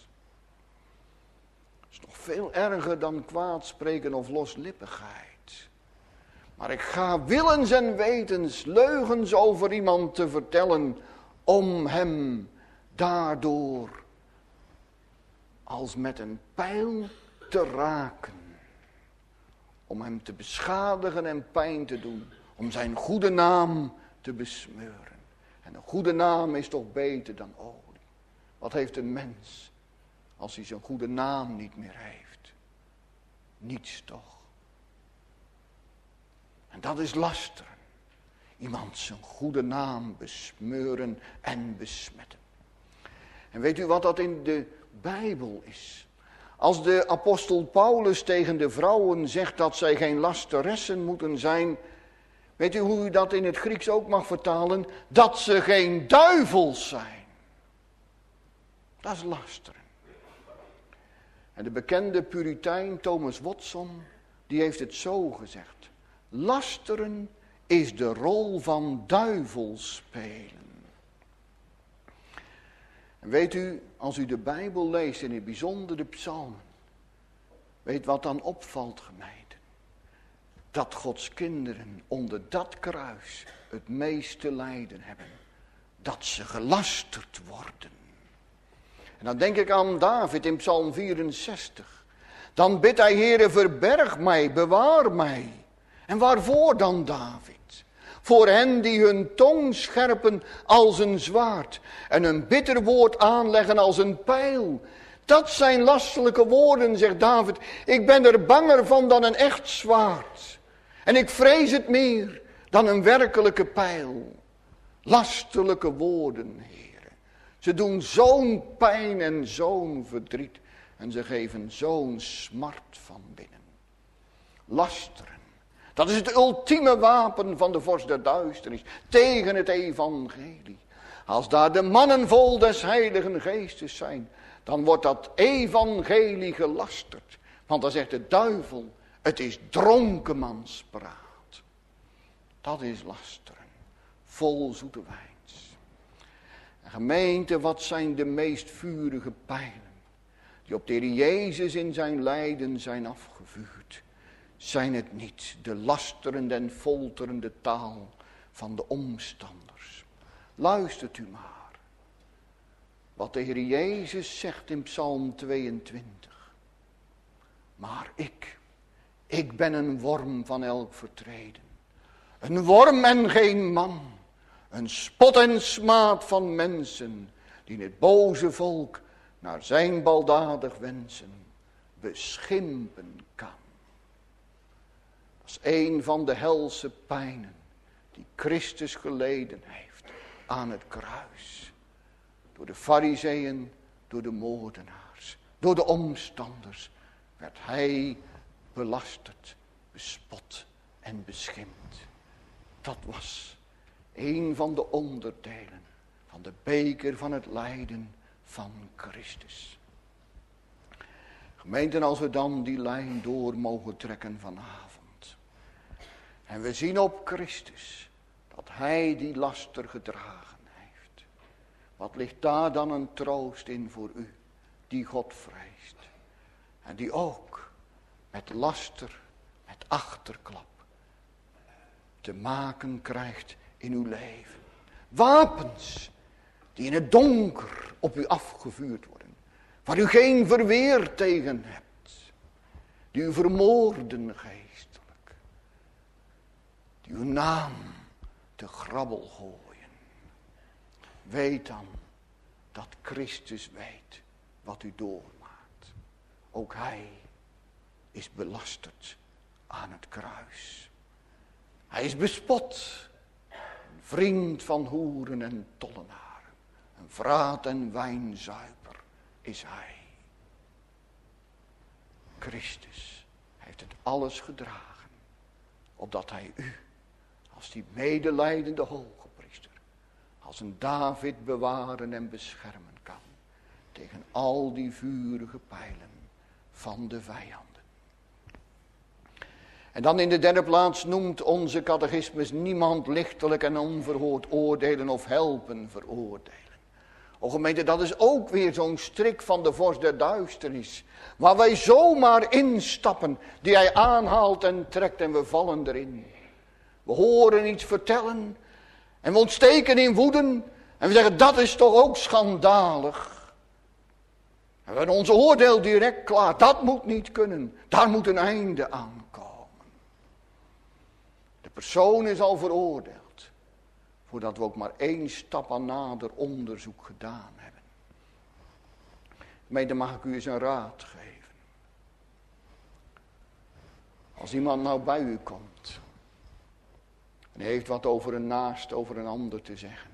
Dat is nog veel erger dan kwaadspreken of loslippigheid. Maar ik ga willens en wetens leugens over iemand te vertellen, om hem daardoor als met een pijl te raken. Om hem te beschadigen en pijn te doen. Om zijn goede naam te besmeuren. En een goede naam is toch beter dan olie. Wat heeft een mens als hij zijn goede naam niet meer heeft? Niets toch. En dat is lasteren. Iemand zijn goede naam besmeuren en besmetten. En weet u wat dat in de Bijbel is? Als de apostel Paulus tegen de vrouwen zegt dat zij geen lasteressen moeten zijn. Weet u hoe u dat in het Grieks ook mag vertalen? Dat ze geen duivels zijn. Dat is lasteren. En de bekende Puritein Thomas Watson, die heeft het zo gezegd. Lasteren is de rol van duivels spelen. En weet u, als u de Bijbel leest, en in het bijzonder de psalmen, weet wat dan opvalt, gemeente? Dat Gods kinderen onder dat kruis het meeste lijden hebben. Dat ze gelasterd worden. En dan denk ik aan David in Psalm vierenzestig. Dan bidt hij, Heere, verberg mij, bewaar mij. En waarvoor dan, David? Voor hen die hun tong scherpen als een zwaard en een bitter woord aanleggen als een pijl. Dat zijn lastelijke woorden, zegt David. Ik ben er banger van dan een echt zwaard. En ik vrees het meer dan een werkelijke pijl. Lastelijke woorden, Heere. Ze doen zo'n pijn en zo'n verdriet. En ze geven zo'n smart van binnen. Lasteren. Dat is het ultieme wapen van de vorst der duisternis. Tegen het evangelie. Als daar de mannen vol des heiligen geestes zijn. Dan wordt dat evangelie gelasterd. Want dan zegt de duivel. Het is dronkenmanspraat. Dat is lasteren. Vol zoete wijns. En gemeente, wat zijn de meest vurige pijlen. Die op de Heer Jezus in zijn lijden zijn afgevuurd. Zijn het niet de lasterende en folterende taal van de omstanders. Luistert u maar. Wat de Heer Jezus zegt in Psalm tweeëntwintig. Maar ik, ik ben een worm van elk vertreden. Een worm en geen man. Een spot en smaad van mensen. Die het boze volk naar zijn baldadig wensen beschimpen kan. Dat is een van de helse pijnen die Christus geleden heeft aan het kruis. Door de Farizeeën, door de moordenaars, door de omstanders werd hij belasterd, bespot en beschimpt. Dat was een van de onderdelen van de beker van het lijden van Christus. Gemeenten, als we dan die lijn door mogen trekken vanavond. En we zien op Christus dat hij die laster gedragen heeft. Wat ligt daar dan een troost in voor u, die God vreest. En die ook met laster, met achterklap te maken krijgt in uw leven. Wapens die in het donker op u afgevuurd worden. Waar u geen verweer tegen hebt. Die u vermoorden geestelijk. Die uw naam te grabbel gooien. Weet dan dat Christus weet wat u doormaakt. Ook hij is belasterd aan het kruis. Hij is bespot. Een vriend van hoeren en tollenaren. Een vraat- en wijnzuiper is hij. Christus heeft het alles gedragen. Opdat hij u, als die medelijdende hoge priester, als een David bewaren en beschermen kan. Tegen al die vurige pijlen van de vijanden. En dan in de derde plaats noemt onze catechismus niemand lichtelijk en onverhoord oordelen of helpen veroordelen. O gemeente, dat is ook weer zo'n strik van de vorst der duisternis. Waar wij zomaar instappen, die hij aanhaalt en trekt en we vallen erin. We horen iets vertellen en we ontsteken in woeden. En we zeggen, dat is toch ook schandalig. En we hebben onze oordeel direct klaar. Dat moet niet kunnen. Daar moet een einde aan komen. De persoon is al veroordeeld. Voordat we ook maar één stap aan nader onderzoek gedaan hebben. Mede mag ik u eens een raad geven. Als iemand nou bij u komt. En heeft wat over een naast, over een ander te zeggen.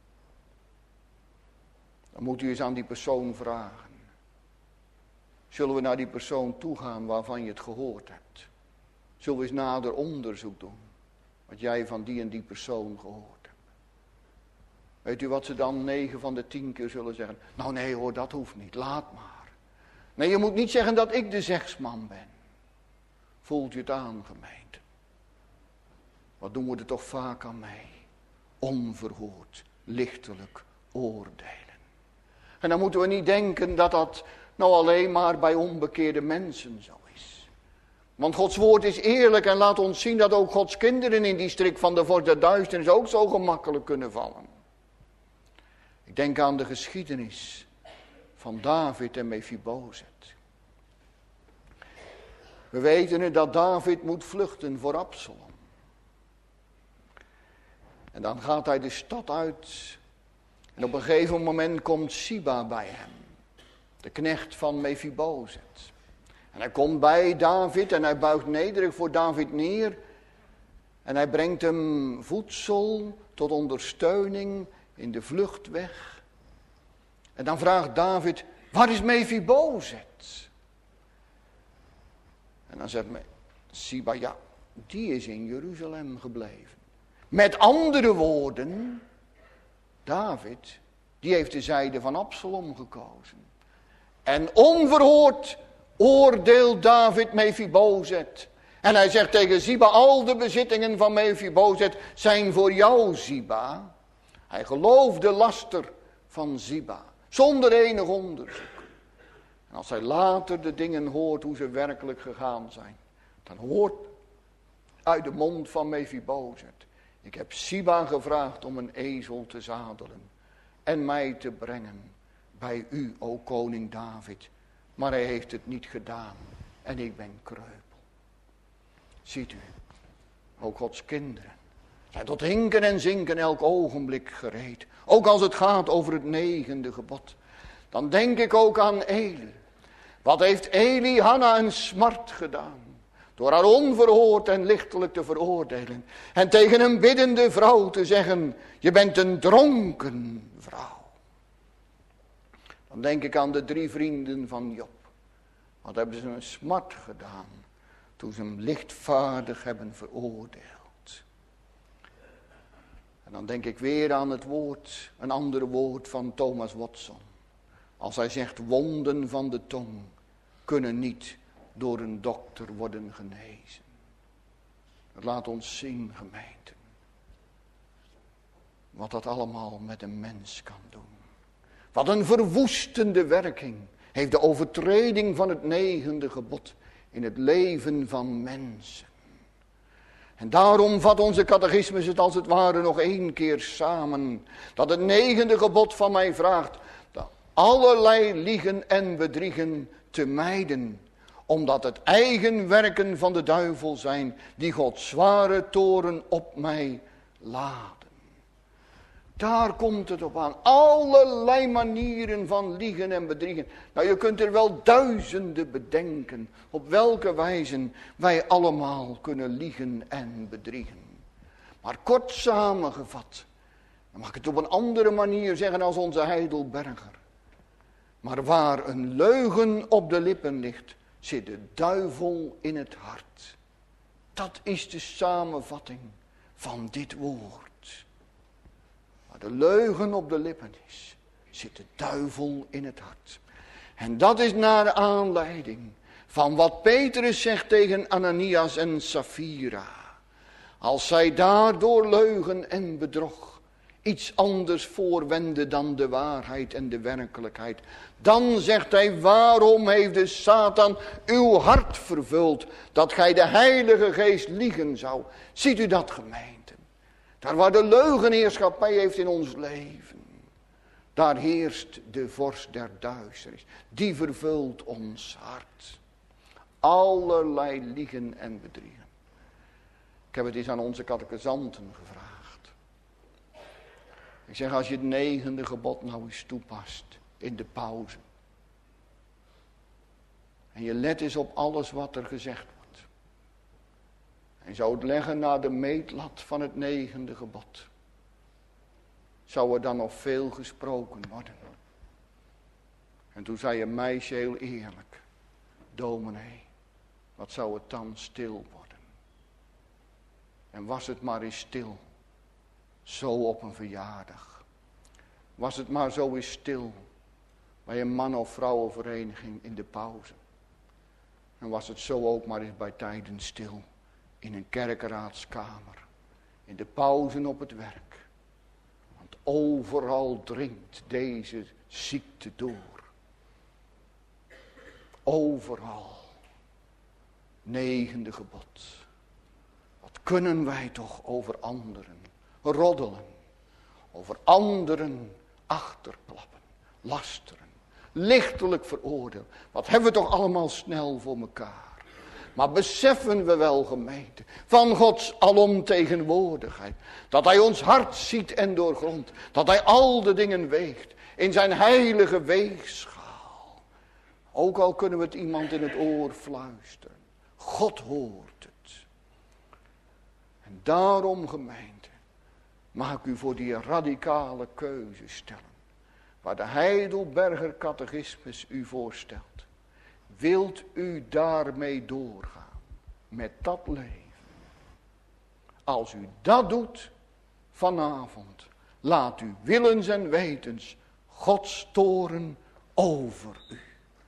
Dan moet u eens aan die persoon vragen. Zullen we naar die persoon toe gaan waarvan je het gehoord hebt? Zullen we eens nader onderzoek doen? Wat jij van die en die persoon gehoord hebt. Weet u wat ze dan negen van de tien keer zullen zeggen? Nou nee hoor, dat hoeft niet, laat maar. Nee, je moet niet zeggen dat ik de zegsman ben. Voelt u het aan, gemeente? Wat doen we er toch vaak aan mee? Onverhoord, lichtelijk oordelen. En dan moeten we niet denken dat dat nou alleen maar bij onbekeerde mensen zo is. Want Gods woord is eerlijk en laat ons zien dat ook Gods kinderen in die strik van de vorst der duisternis ook zo gemakkelijk kunnen vallen. Ik denk aan de geschiedenis van David en Mephibozet. We weten nu dat David moet vluchten voor Absalom. En dan gaat hij de stad uit. En op een gegeven moment komt Siba bij hem. De knecht van Mephibozet. En hij komt bij David en hij buigt nederig voor David neer. En hij brengt hem voedsel tot ondersteuning in de vluchtweg. En dan vraagt David, waar is Mephibozet? En dan zegt Siba, ja, die is in Jeruzalem gebleven. Met andere woorden, David, die heeft de zijde van Absalom gekozen. En onverhoord oordeelt David Mephibozet. En hij zegt tegen Siba, al de bezittingen van Mephibozet zijn voor jou, Siba. Hij gelooft de laster van Siba, zonder enig onderzoek. En als hij later de dingen hoort hoe ze werkelijk gegaan zijn, dan hoort uit de mond van Mephibozet, ik heb Siba gevraagd om een ezel te zadelen en mij te brengen bij u, o koning David. Maar hij heeft het niet gedaan en ik ben kreupel. Ziet u, ook Gods kinderen zijn tot hinken en zinken elk ogenblik gereed. Ook als het gaat over het negende gebod. Dan denk ik ook aan Eli. Wat heeft Eli Hanna een smart gedaan? Door haar onverhoord en lichtelijk te veroordelen. En tegen een biddende vrouw te zeggen, je bent een dronken vrouw. Dan denk ik aan de drie vrienden van Job. Wat hebben ze een smart gedaan toen ze hem lichtvaardig hebben veroordeeld. En dan denk ik weer aan het woord, een ander woord van Thomas Watson. Als hij zegt, wonden van de tong kunnen niet door een dokter worden genezen. Dat laat ons zien, gemeente, wat dat allemaal met een mens kan doen. Wat een verwoestende werking heeft de overtreding van het negende gebod in het leven van mensen. En daarom vat onze catechismus het als het ware nog één keer samen. Dat het negende gebod van mij vraagt dat allerlei liegen en bedriegen te mijden. Omdat het eigen werken van de duivel zijn die Gods zware toren op mij laden. Daar komt het op aan. Allerlei manieren van liegen en bedriegen. Nou, je kunt er wel duizenden bedenken. Op welke wijze wij allemaal kunnen liegen en bedriegen. Maar kort samengevat. Dan mag ik het op een andere manier zeggen als onze Heidelberger. Maar waar een leugen op de lippen ligt, zit de duivel in het hart. Dat is de samenvatting van dit woord. Waar de leugen op de lippen is, zit de duivel in het hart. En dat is naar aanleiding van wat Petrus zegt tegen Ananias en Safira. Als zij daardoor leugen en bedrog iets anders voorwenden dan de waarheid en de werkelijkheid. Dan zegt hij, waarom heeft de Satan uw hart vervuld, dat gij de Heilige Geest liegen zou? Ziet u dat, gemeente? Daar waar de leugenheerschappij heeft in ons leven, daar heerst de vorst der duisternis. Die vervult ons hart. Allerlei liegen en bedriegen. Ik heb het eens aan onze catechisanten gevraagd. Ik zeg, als je het negende gebod nou eens toepast in de pauze. En je let eens op alles wat er gezegd wordt. En je zou het leggen naar de meetlat van het negende gebod. Zou er dan nog veel gesproken worden. En toen zei een meisje heel eerlijk. Dominee, wat zou het dan stil worden. En was het maar eens stil. Zo op een verjaardag. Was het maar zo eens stil. Bij een man- of vrouwenvereniging in de pauze. En was het zo ook maar eens bij tijden stil. In een kerkenraadskamer. In de pauzen op het werk. Want overal dringt deze ziekte door. Overal. Negende gebod. Wat kunnen wij toch over anderen roddelen. Over anderen achterklappen. Lasteren. Lichtelijk veroordelen. Wat hebben we toch allemaal snel voor elkaar. Maar beseffen we wel, gemeente, van Gods alomtegenwoordigheid. Dat hij ons hart ziet en doorgrondt. Dat hij al de dingen weegt in zijn heilige weegschaal. Ook al kunnen we het iemand in het oor fluisteren. God hoort het. En daarom, gemeente, mag ik u voor die radicale keuze stellen. Waar de Heidelberger Catechismus u voorstelt. Wilt u daarmee doorgaan? Met dat leven? Als u dat doet vanavond. Laat u willens en wetens Gods toorn over u.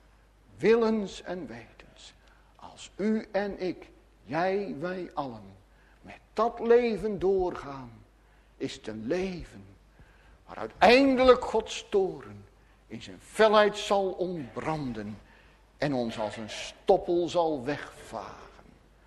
Willens en wetens. Als u en ik, jij, wij allen, met dat leven doorgaan. Is het een leven waar uiteindelijk Gods toorn in zijn felheid zal ontbranden. En ons als een stoppel zal wegvagen.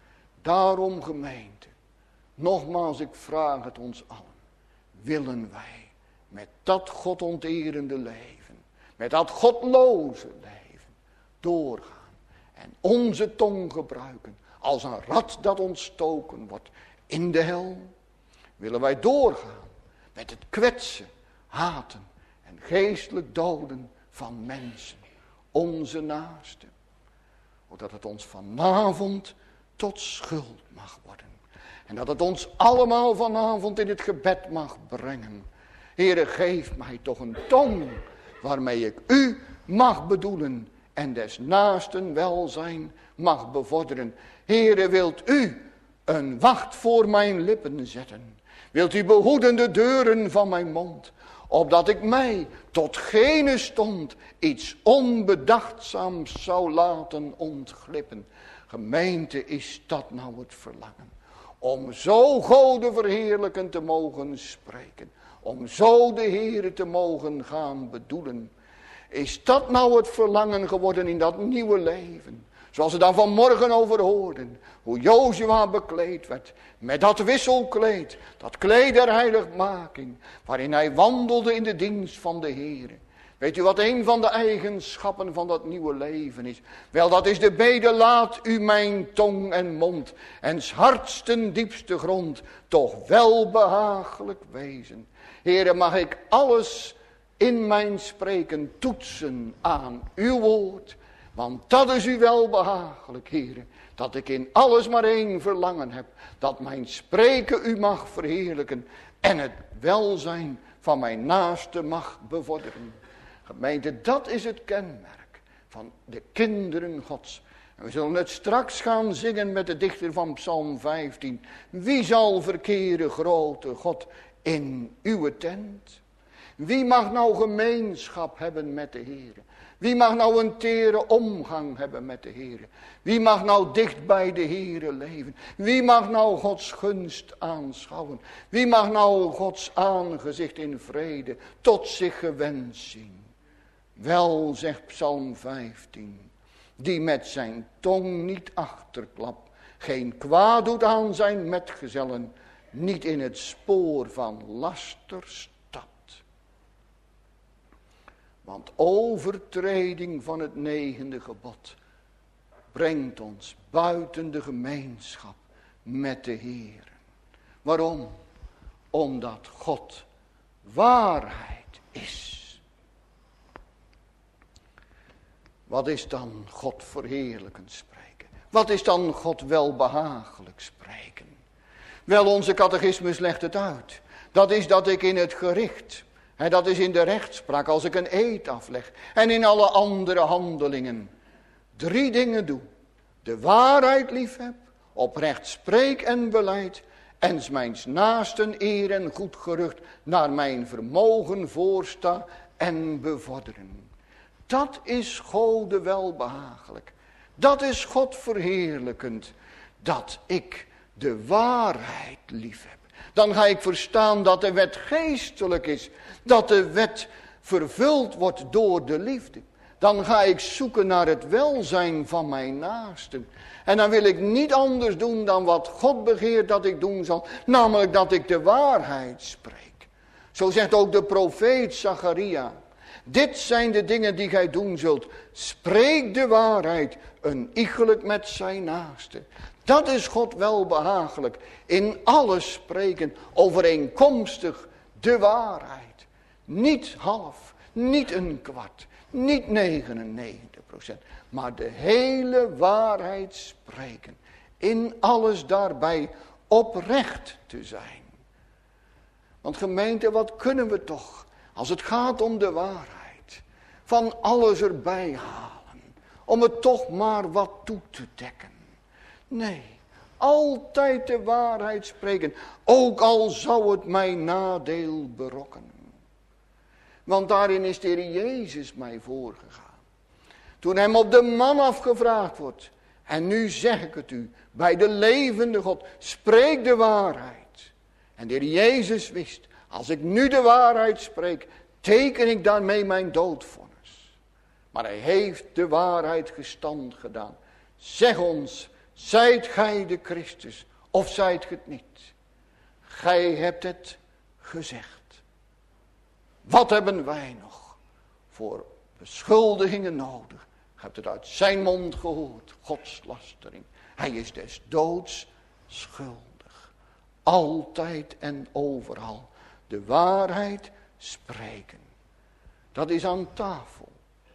Daarom, gemeente, nogmaals, ik vraag het ons allen. Willen wij met dat godonterende leven, met dat godloze leven, doorgaan. En onze tong gebruiken als een rad dat ontstoken wordt in de hel. Willen wij doorgaan met het kwetsen, haten en geestelijk doden van mensen. Onze naaste. Zodat het ons vanavond tot schuld mag worden. En dat het ons allemaal vanavond in het gebed mag brengen. Heere, geef mij toch een tong waarmee ik u mag bedoelen. En des naasten welzijn mag bevorderen. Heere, wilt u een wacht voor mijn lippen zetten. Wilt u behoeden de deuren van mijn mond. Opdat ik mij tot gene stond iets onbedachtzaams zou laten ontglippen. Gemeente, is dat nou het verlangen? Om zo Gode verheerlijken te mogen spreken. Om zo de Heere te mogen gaan bedoelen. Is dat nou het verlangen geworden in dat nieuwe leven? Zoals we daar vanmorgen over hoorden. Hoe Jozua bekleed werd. Met dat wisselkleed. Dat kleed der heiligmaking. Waarin hij wandelde in de dienst van de Heere. Weet u wat een van de eigenschappen van dat nieuwe leven is? Wel, dat is de bede, laat u mijn tong en mond. En 's harts ten diepste grond. Toch wel behagelijk wezen. Heere, mag ik alles in mijn spreken toetsen aan uw woord. Want dat is u wel behagelijk, Heere. Dat ik in alles maar één verlangen heb. Dat mijn spreken u mag verheerlijken. En het welzijn van mijn naaste mag bevorderen. Gemeente, dat is het kenmerk van de kinderen Gods. En we zullen het straks gaan zingen met de dichter van Psalm vijftien. Wie zal verkeren, grote God, in uw tent? Wie mag nou gemeenschap hebben met de Heere? Wie mag nou een tere omgang hebben met de Heere? Wie mag nou dicht bij de Heere leven? Wie mag nou Gods gunst aanschouwen? Wie mag nou Gods aangezicht in vrede tot zich gewend zien? Wel, zegt Psalm vijftien, die met zijn tong niet achterklapt, geen kwaad doet aan zijn metgezellen, niet in het spoor van laster stapt. Want overtreding van het negende gebod brengt ons buiten de gemeenschap met de Heer. Waarom? Omdat God waarheid is. Wat is dan God verheerlijkend spreken? Wat is dan God welbehagelijk spreken? Wel, onze catechismus legt het uit. Dat is dat ik in het gericht, en dat is in de rechtspraak, als ik een eed afleg, en in alle andere handelingen, drie dingen doe. De waarheid lief heb, oprecht spreek en beleid, en 's mijns naasten eer en goed gerucht naar mijn vermogen voorsta en bevorderen. Dat is Gode welbehagelijk. Dat is God verheerlijkend. Dat ik de waarheid lief heb. Dan ga ik verstaan dat de wet geestelijk is. Dat de wet vervuld wordt door de liefde. Dan ga ik zoeken naar het welzijn van mijn naasten. En dan wil ik niet anders doen dan wat God begeert dat ik doen zal. Namelijk dat ik de waarheid spreek. Zo zegt ook de profeet Zacharia. Dit zijn de dingen die gij doen zult. Spreek de waarheid, een iegelijk met zijn naaste. Dat is God welbehagelijk. In alles spreken, overeenkomstig de waarheid. Niet half, niet een kwart, niet negenennegentig procent. Maar de hele waarheid spreken. In alles daarbij oprecht te zijn. Want gemeente, wat kunnen we toch, als het gaat om de waarheid, van alles erbij halen, om het toch maar wat toe te dekken. Nee, altijd de waarheid spreken, ook al zou het mij nadeel berokkenen. Want daarin is de Heer Jezus mij voorgegaan. Toen hem op de man afgevraagd wordt, en nu zeg ik het u, bij de levende God, spreek de waarheid. En de Heer Jezus wist, als ik nu de waarheid spreek, teken ik daarmee mijn doodvonnis. Maar hij heeft de waarheid gestand gedaan. Zeg ons, zijt gij de Christus, of zijt ge het niet? Gij hebt het gezegd. Wat hebben wij nog voor beschuldigingen nodig? Je hebt het uit zijn mond gehoord, godslastering. Hij is des doods schuldig. Altijd en overal de waarheid spreken. Dat is aan tafel.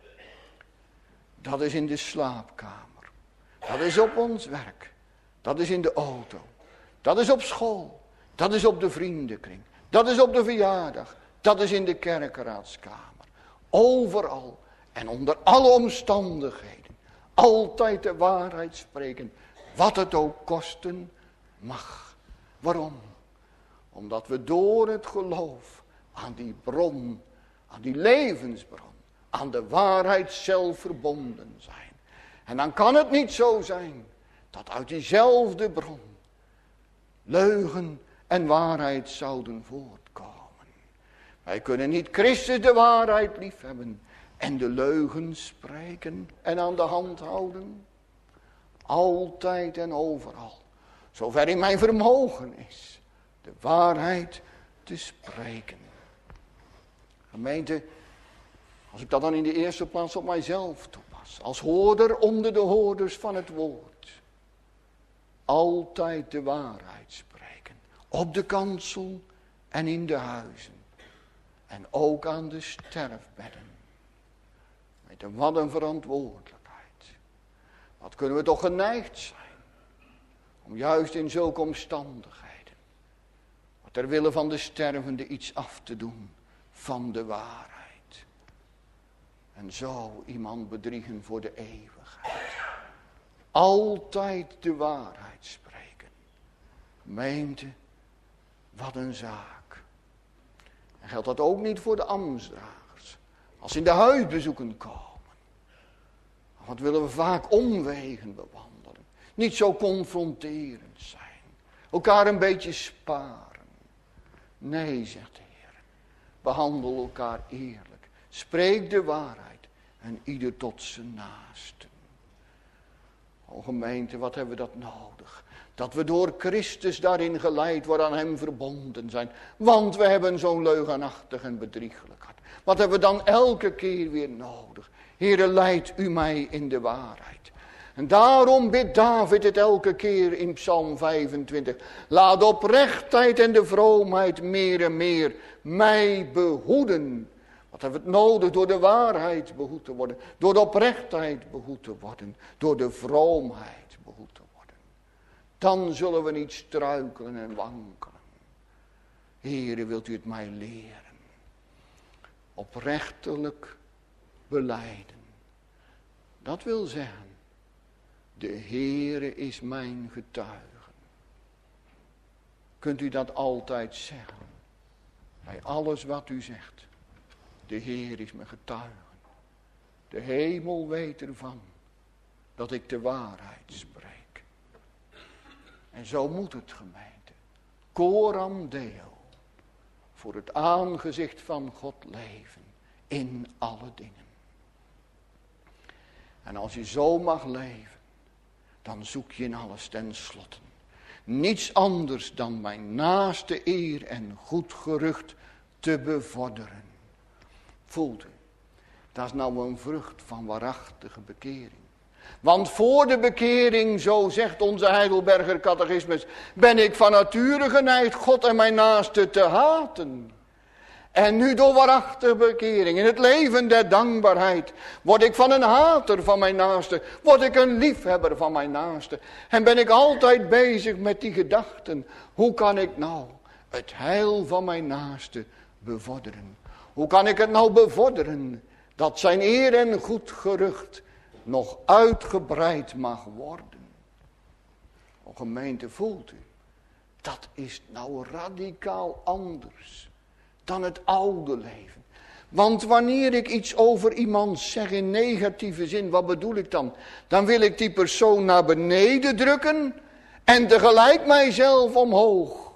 Dat is in de slaapkamer. Dat is op ons werk. Dat is in de auto. Dat is op school. Dat is op de vriendenkring. Dat is op de verjaardag. Dat is in de kerkraadskamer. Overal en onder alle omstandigheden. Altijd de waarheid spreken. Wat het ook kosten mag. Waarom? Omdat we door het geloof aan die bron, aan die levensbron, aan de waarheid zelf verbonden zijn. En dan kan het niet zo zijn dat uit diezelfde bron leugen en waarheid zouden voortkomen. Wij kunnen niet Christus de waarheid liefhebben en de leugen spreken en aan de hand houden. Altijd en overal, zover in mijn vermogen is, de waarheid te spreken. Gemeente, als ik dat dan in de eerste plaats op mijzelf toepas, als hoorder onder de hoorders van het woord, altijd de waarheid spreken, op de kansel en in de huizen, en ook aan de sterfbedden. Weet je, wat een verantwoordelijkheid. Wat kunnen we toch geneigd zijn om juist in zulke omstandigheden, ter wille van de stervende, iets af te doen van de waarheid. En zo iemand bedriegen voor de eeuwigheid. Altijd de waarheid spreken. Gemeente, wat een zaak. En geldt dat ook niet voor de ambtsdragers. Als ze in de huisbezoeken komen. Wat willen we vaak omwegen bewandelen. Niet zo confronterend zijn. Elkaar een beetje sparen. Nee, zegt de Heer. Behandel elkaar eerlijk. Spreek de waarheid. En ieder tot zijn naasten. O gemeente, wat hebben we dat nodig? Dat we door Christus daarin geleid worden, aan hem verbonden zijn. Want we hebben zo'n leugenachtig en bedriegelijk hart. Wat hebben we dan elke keer weer nodig? Heere, leid u mij in de waarheid. En daarom bidt David het elke keer in Psalm vijfentwintig. Laat de oprechtheid en de vroomheid meer en meer mij behoeden. Wat hebben we het nodig? Door de waarheid behoed te worden. Door de oprechtheid behoed te worden. Door de vroomheid behoed te worden. Dan zullen we niet struikelen en wankelen. Heere, wilt u het mij leren? Oprechtelijk belijden. Dat wil zeggen, de Heere is mijn getuige. Kunt u dat altijd zeggen? Bij alles wat u zegt. De Heer is mijn getuige. De hemel weet ervan dat ik de waarheid spreek. En zo moet het, gemeente. coram Deo, voor het aangezicht van God leven in alle dingen. En als je zo mag leven, dan zoek je in alles ten slotte niets anders dan mijn naaste eer en goed gerucht te bevorderen. Voelt u, dat is nou een vrucht van waarachtige bekering. Want voor de bekering, zo zegt onze Heidelberger catechismus, ben ik van nature geneigd God en mijn naaste te haten. En nu door waarachtige bekering, in het leven der dankbaarheid, word ik van een hater van mijn naaste, word ik een liefhebber van mijn naaste. En ben ik altijd bezig met die gedachten, hoe kan ik nou het heil van mijn naaste bevorderen? Hoe kan ik het nou bevorderen dat zijn eer en goed gerucht nog uitgebreid mag worden? O gemeente, voelt u, dat is nou radicaal anders dan het oude leven. Want wanneer ik iets over iemand zeg in negatieve zin, wat bedoel ik dan? Dan wil ik die persoon naar beneden drukken en tegelijk mijzelf omhoog.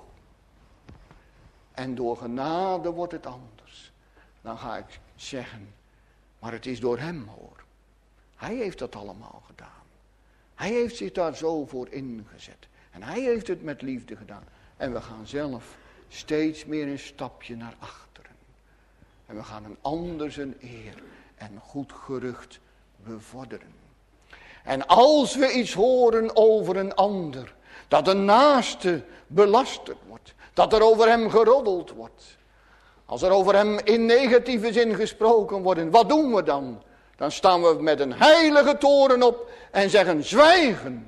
En door genade wordt het anders. Dan ga ik zeggen, maar het is door hem hoor. Hij heeft dat allemaal gedaan. Hij heeft zich daar zo voor ingezet. En hij heeft het met liefde gedaan. En we gaan zelf steeds meer een stapje naar achteren. En we gaan een ander zijn eer en goed gerucht bevorderen. En als we iets horen over een ander, dat een naaste belasterd wordt, dat er over hem geroddeld wordt, als er over hem in negatieve zin gesproken wordt, wat doen we dan? Dan staan we met een heilige toren op en zeggen zwijgen.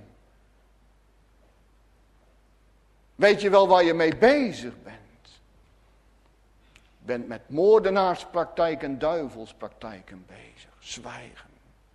Weet je wel waar je mee bezig bent? Je bent met moordenaarspraktijk en duivelspraktijken bezig. Zwijgen.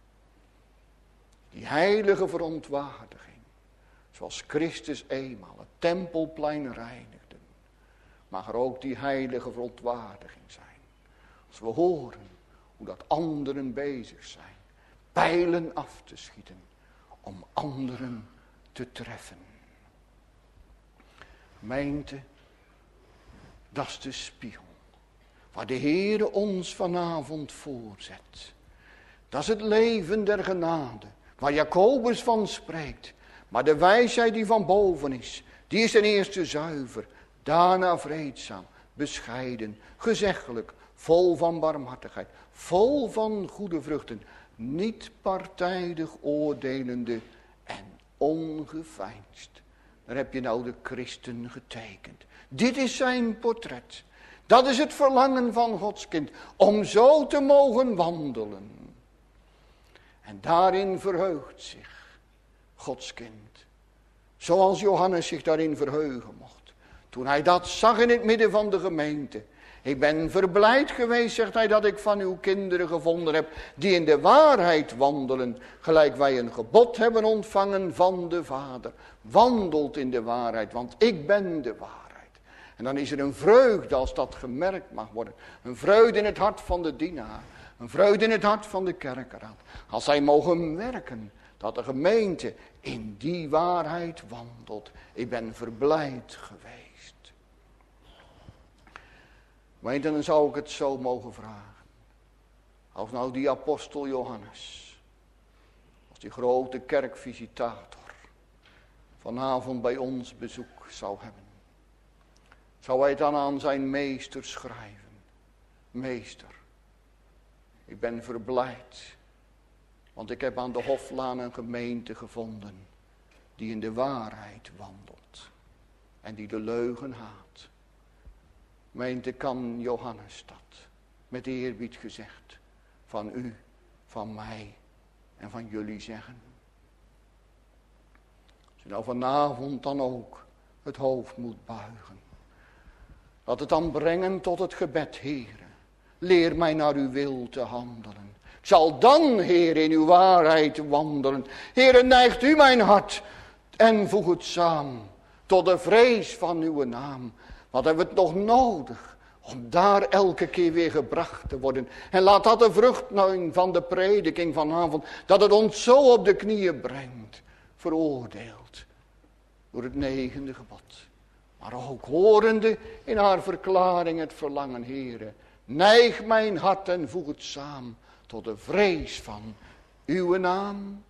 Die heilige verontwaardiging. Zoals Christus eenmaal het tempelplein reinigde. Mag er ook die heilige verontwaardiging zijn. Als we horen hoe dat anderen bezig zijn. Pijlen af te schieten. Om anderen te treffen. Gemeente, dat is de spiegel. Waar de Heere ons vanavond voorzet. Dat is het leven der genade. Waar Jacobus van spreekt. Maar de wijsheid die van boven is. Die is ten eerste zuiver. Daarna vreedzaam. Bescheiden. Gezeggelijk. Vol van barmhartigheid. Vol van goede vruchten. Niet partijdig oordelende. En ongeveinsd. Daar heb je nou de christen getekend. Dit is zijn portret. Dat is het verlangen van Gods kind. Om zo te mogen wandelen. En daarin verheugt zich Gods kind. Zoals Johannes zich daarin verheugen mocht. Toen hij dat zag in het midden van de gemeente. Ik ben verblijd geweest, zegt hij, dat ik van uw kinderen gevonden heb. Die in de waarheid wandelen. Gelijk wij een gebod hebben ontvangen van de Vader. Wandelt in de waarheid, want ik ben de waarheid. En dan is er een vreugde als dat gemerkt mag worden. Een vreugde in het hart van de dienaar. Een vreugde in het hart van de kerkeraad. Als zij mogen merken dat de gemeente in die waarheid wandelt. Ik ben verblijd geweest. Weet je, dan zou ik het zo mogen vragen. Als nou die apostel Johannes. Als die grote kerkvisitator. Vanavond bij ons bezoek zou hebben. Zou hij dan aan zijn meester schrijven. Meester. Ik ben verblijd. Want ik heb aan de Hoflaan een gemeente gevonden. Die in de waarheid wandelt. En die de leugen haat. Gemeente, kan Johannes dat. Met eerbied gezegd. Van u, van mij en van jullie zeggen. Als u nou vanavond dan ook het hoofd moet buigen. Laat het dan brengen tot het gebed, Heere. Leer mij naar uw wil te handelen. Ik zal dan, Heer, in uw waarheid wandelen. Heere, neigt u mijn hart en voeg het samen tot de vrees van uw naam. Wat hebben we het nog nodig om daar elke keer weer gebracht te worden. En laat dat de vrucht van de prediking vanavond, dat het ons zo op de knieën brengt. Veroordeeld door het negende gebod. Maar ook horende in haar verklaring het verlangen, Heere. Neig mijn hart en voeg het samen tot de vrees van uw naam.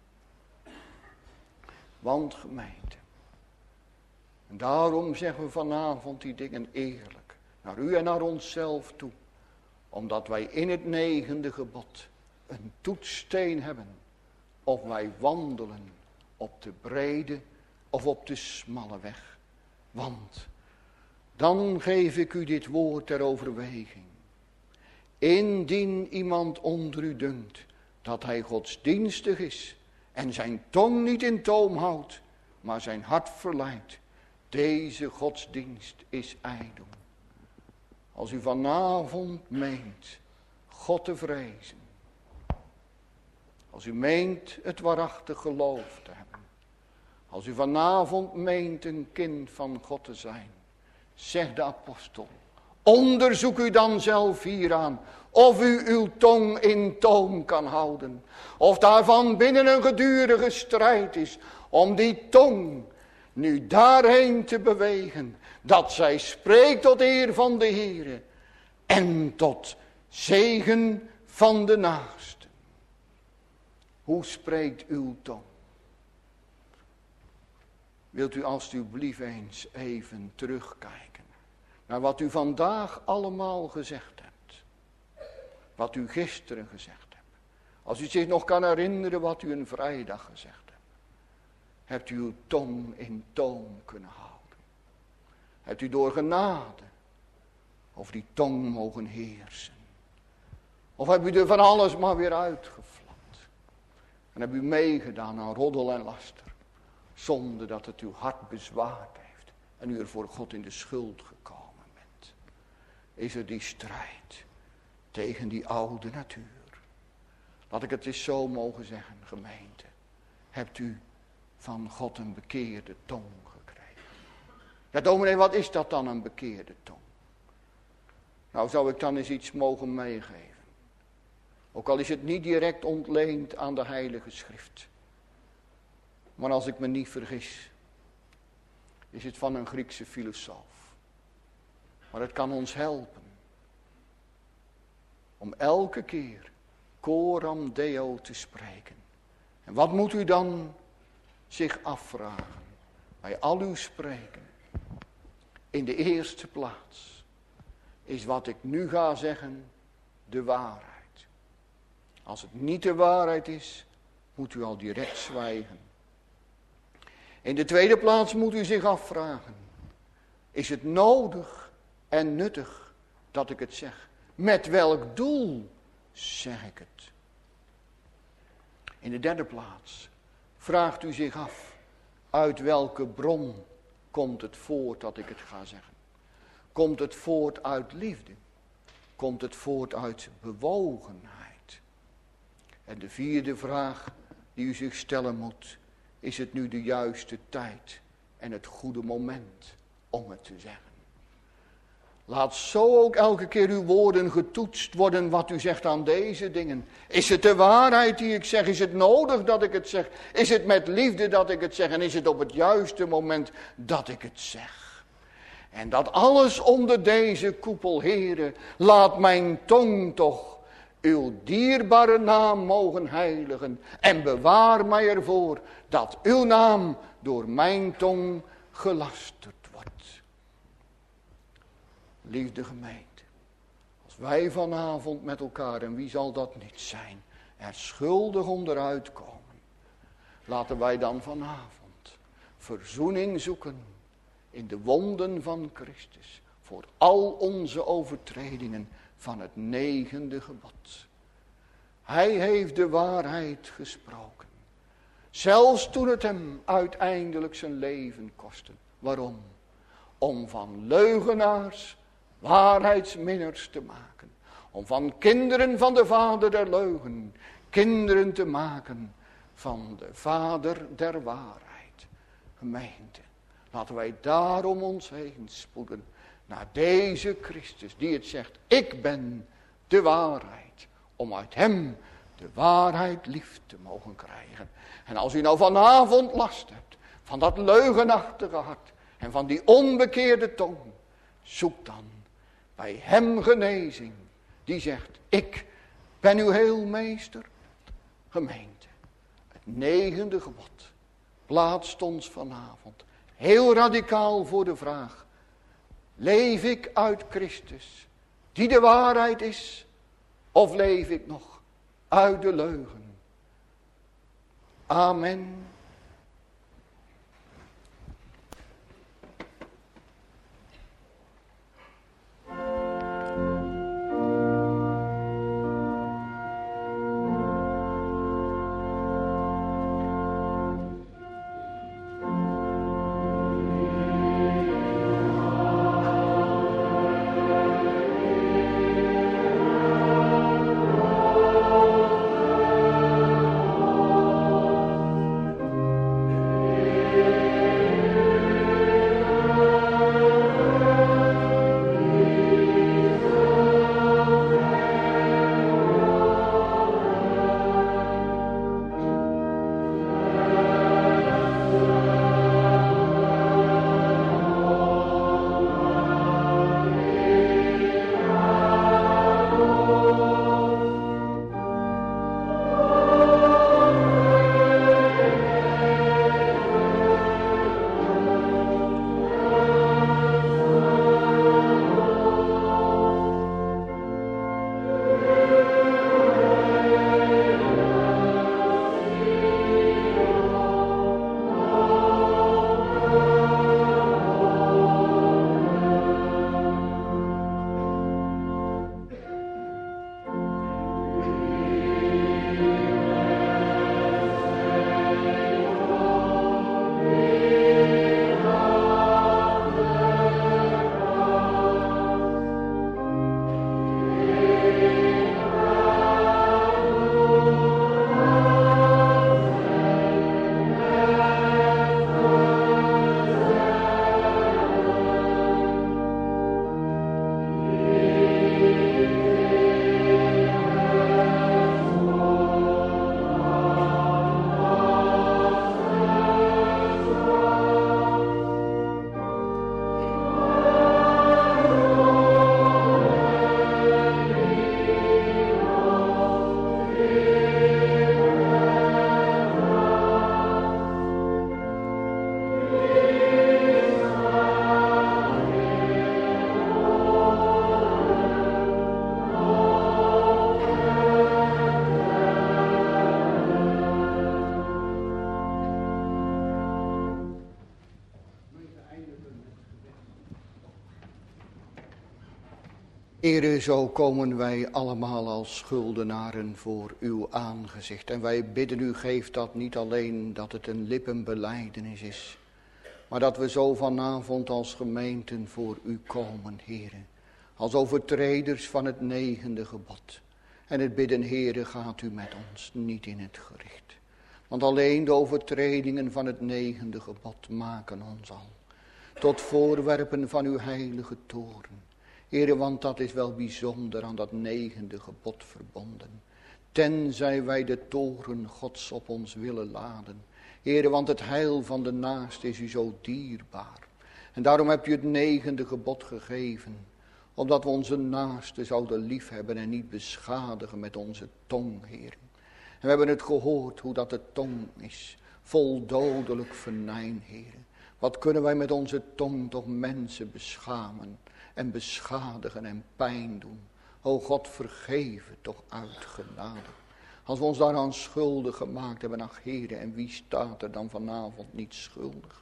Want gemeente. En daarom zeggen we vanavond die dingen eerlijk. Naar u en naar onszelf toe. Omdat wij in het negende gebod een toetssteen hebben. Of wij wandelen op de brede of op de smalle weg. Want dan geef ik u dit woord ter overweging. Indien iemand onder u dunkt dat hij godsdienstig is en zijn tong niet in toom houdt, maar zijn hart verleidt, deze godsdienst is ijdel. Als u vanavond meent God te vrezen, als u meent het waarachtig geloof te hebben, als u vanavond meent een kind van God te zijn, zegt de apostel, onderzoek u dan zelf hieraan of u uw tong in toom kan houden. Of daarvan binnen een gedurige strijd is om die tong nu daarheen te bewegen, dat zij spreekt tot eer van de Heere en tot zegen van de naaste. Hoe spreekt uw tong? Wilt u alstublieft eens even terugkijken naar wat u vandaag allemaal gezegd hebt. Wat u gisteren gezegd hebt. Als u zich nog kan herinneren wat u een vrijdag gezegd hebt. Hebt u uw tong in toom kunnen houden. Hebt u door genade over die tong mogen heersen. Of hebt u er van alles maar weer uitgeflapt. En hebt u meegedaan aan roddel en laster. Zonder dat het uw hart bezwaard heeft. En u er voor God in de schuld gekomen bent. Is er die strijd tegen die oude natuur. Laat ik het eens zo mogen zeggen, gemeente. Hebt u van God een bekeerde tong gekregen? Ja, dominee, wat is dat dan, een bekeerde tong? Nou, zou ik dan eens iets mogen meegeven. Ook al is het niet direct ontleend aan de Heilige Schrift. Maar als ik me niet vergis, is het van een Griekse filosoof. Maar het kan ons helpen. Om elke keer coram deo te spreken. En wat moet u dan zich afvragen? Bij al uw spreken. In de eerste plaats is wat ik nu ga zeggen de waarheid. Als het niet de waarheid is, moet u al direct zwijgen. In de tweede plaats moet u zich afvragen. Is het nodig en nuttig dat ik het zeg? Met welk doel zeg ik het? In de derde plaats vraagt u zich af. Uit welke bron komt het voort dat ik het ga zeggen? Komt het voort uit liefde? Komt het voort uit bewogenheid? En de vierde vraag die u zich stellen moet. Is het nu de juiste tijd en het goede moment om het te zeggen? Laat zo ook elke keer uw woorden getoetst worden wat u zegt aan deze dingen. Is het de waarheid die ik zeg? Is het nodig dat ik het zeg? Is het met liefde dat ik het zeg? En is het op het juiste moment dat ik het zeg? En dat alles onder deze koepel, Heere, laat mijn tong toch uw dierbare naam mogen heiligen. En bewaar mij ervoor dat uw naam door mijn tong gelasterd wordt. Liefde gemeente, als wij vanavond met elkaar, en wie zal dat niet zijn, er schuldig onderuit komen, laten wij dan vanavond verzoening zoeken in de wonden van Christus voor al onze overtredingen van het negende gebod. Hij heeft de waarheid gesproken. Zelfs toen het hem uiteindelijk zijn leven kostte. Waarom? Om van leugenaars waarheidsminners te maken. Om van kinderen van de vader der leugen kinderen te maken van de vader der waarheid. Gemeente, laten wij daarom ons heen spoeden naar deze Christus die het zegt, ik ben de waarheid. Om uit hem de waarheid lief te mogen krijgen. En als u nou vanavond last hebt van dat leugenachtige hart, en van die onbekeerde tong, zoek dan bij hem genezing. Die zegt, ik ben uw heelmeester. Gemeente, het negende gebod plaatst ons vanavond heel radicaal voor de vraag. Leef ik uit Christus, die de waarheid is, of leef ik nog uit de leugen? Amen. Heere, zo komen wij allemaal als schuldenaren voor uw aangezicht. En wij bidden u, geef dat niet alleen dat het een lippenbelijdenis is, maar dat we zo vanavond als gemeenten voor u komen, Heere. Als overtreders van het negende gebod. En het bidden, Heere, gaat u met ons niet in het gericht. Want alleen de overtredingen van het negende gebod maken ons al tot voorwerpen van uw heilige toorn. Heere, want dat is wel bijzonder aan dat negende gebod verbonden. Tenzij wij de toren Gods op ons willen laden. Heere, want het heil van de naast is u zo dierbaar. En daarom hebt u het negende gebod gegeven. Opdat we onze naaste zouden liefhebben en niet beschadigen met onze tong, Heere. En we hebben het gehoord hoe dat de tong is. Vol dodelijk venijn, Heere. Wat kunnen wij met onze tong toch mensen beschamen en beschadigen en pijn doen. O God, vergeven toch uit genade. Als we ons daaraan schuldig gemaakt hebben, ach Heere, en wie staat er dan vanavond niet schuldig?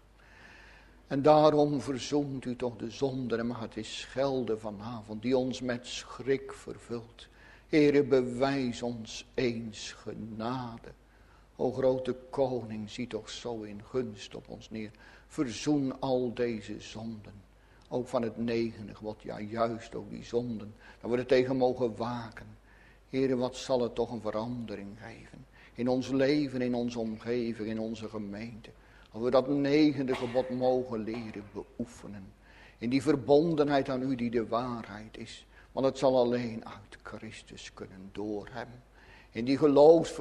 En daarom verzoent u toch de zonde, maar het is schelde vanavond, die ons met schrik vervult. Heere, bewijs ons eens genade. O grote koning, zie toch zo in gunst op ons neer. Verzoen al deze zonden. Ook van het negende gebod, ja juist ook die zonden. Dat we er tegen mogen waken. Heere, wat zal het toch een verandering geven. In ons leven, in onze omgeving, in onze gemeente. Als we dat negende gebod mogen leren beoefenen. In die verbondenheid aan u die de waarheid is. Want het zal alleen uit Christus kunnen door hem. In die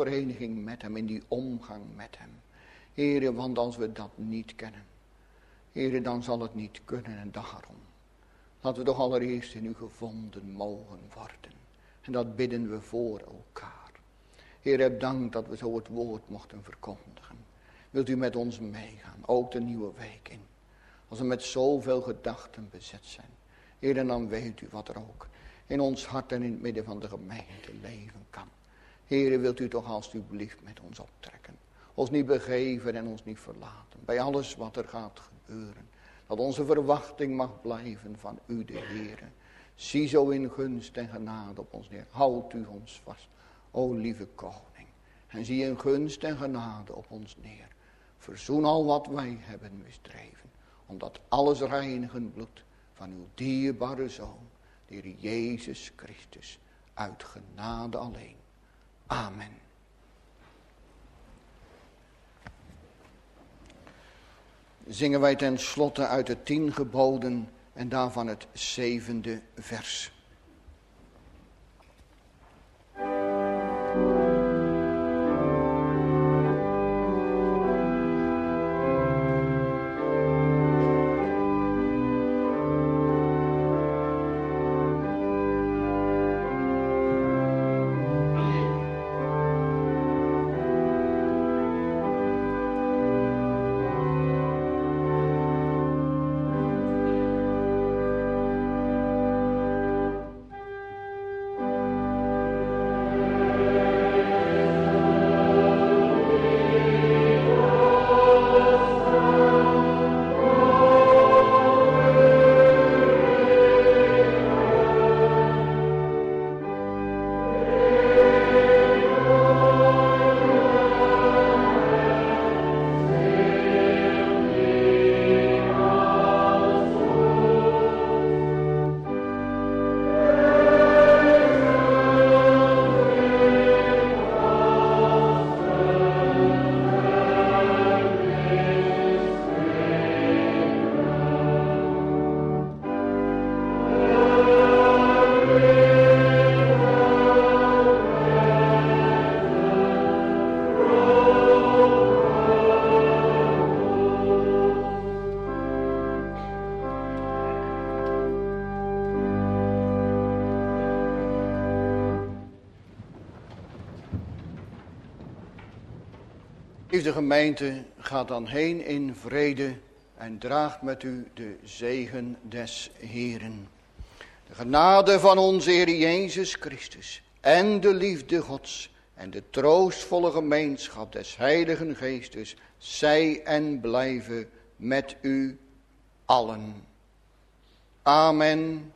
geloofsvereniging met hem, in die omgang met hem. Heere, want als we dat niet kennen. Heere, dan zal het niet kunnen en daarom. Laten we toch allereerst in u gevonden mogen worden. En dat bidden we voor elkaar. Heer, heb dank dat we zo het woord mochten verkondigen. Wilt u met ons meegaan, ook de nieuwe week in. Als we met zoveel gedachten bezet zijn. Heer, en dan weet u wat er ook in ons hart en in het midden van de gemeente leven kan. Heer, wilt u toch alstublieft met ons optrekken. Ons niet begeven en ons niet verlaten. Bij alles wat er gaat gebeuren. Dat onze verwachting mag blijven van u, de Heer. Zie zo in gunst en genade op ons neer. Houd u ons vast, o lieve koning. En zie in gunst en genade op ons neer. Verzoen al wat wij hebben misdreven. Omdat alles reinigen bloed van uw dierbare Zoon, de Heer Jezus Christus, uit genade alleen. Amen. Zingen wij ten slotte uit de tien geboden en daarvan het zevende vers. De gemeente gaat dan heen in vrede en draagt met u de zegen des Heeren. De genade van onze Heer Jezus Christus en de liefde Gods en de troostvolle gemeenschap des Heiligen Geestes zij en blijven met u allen. Amen.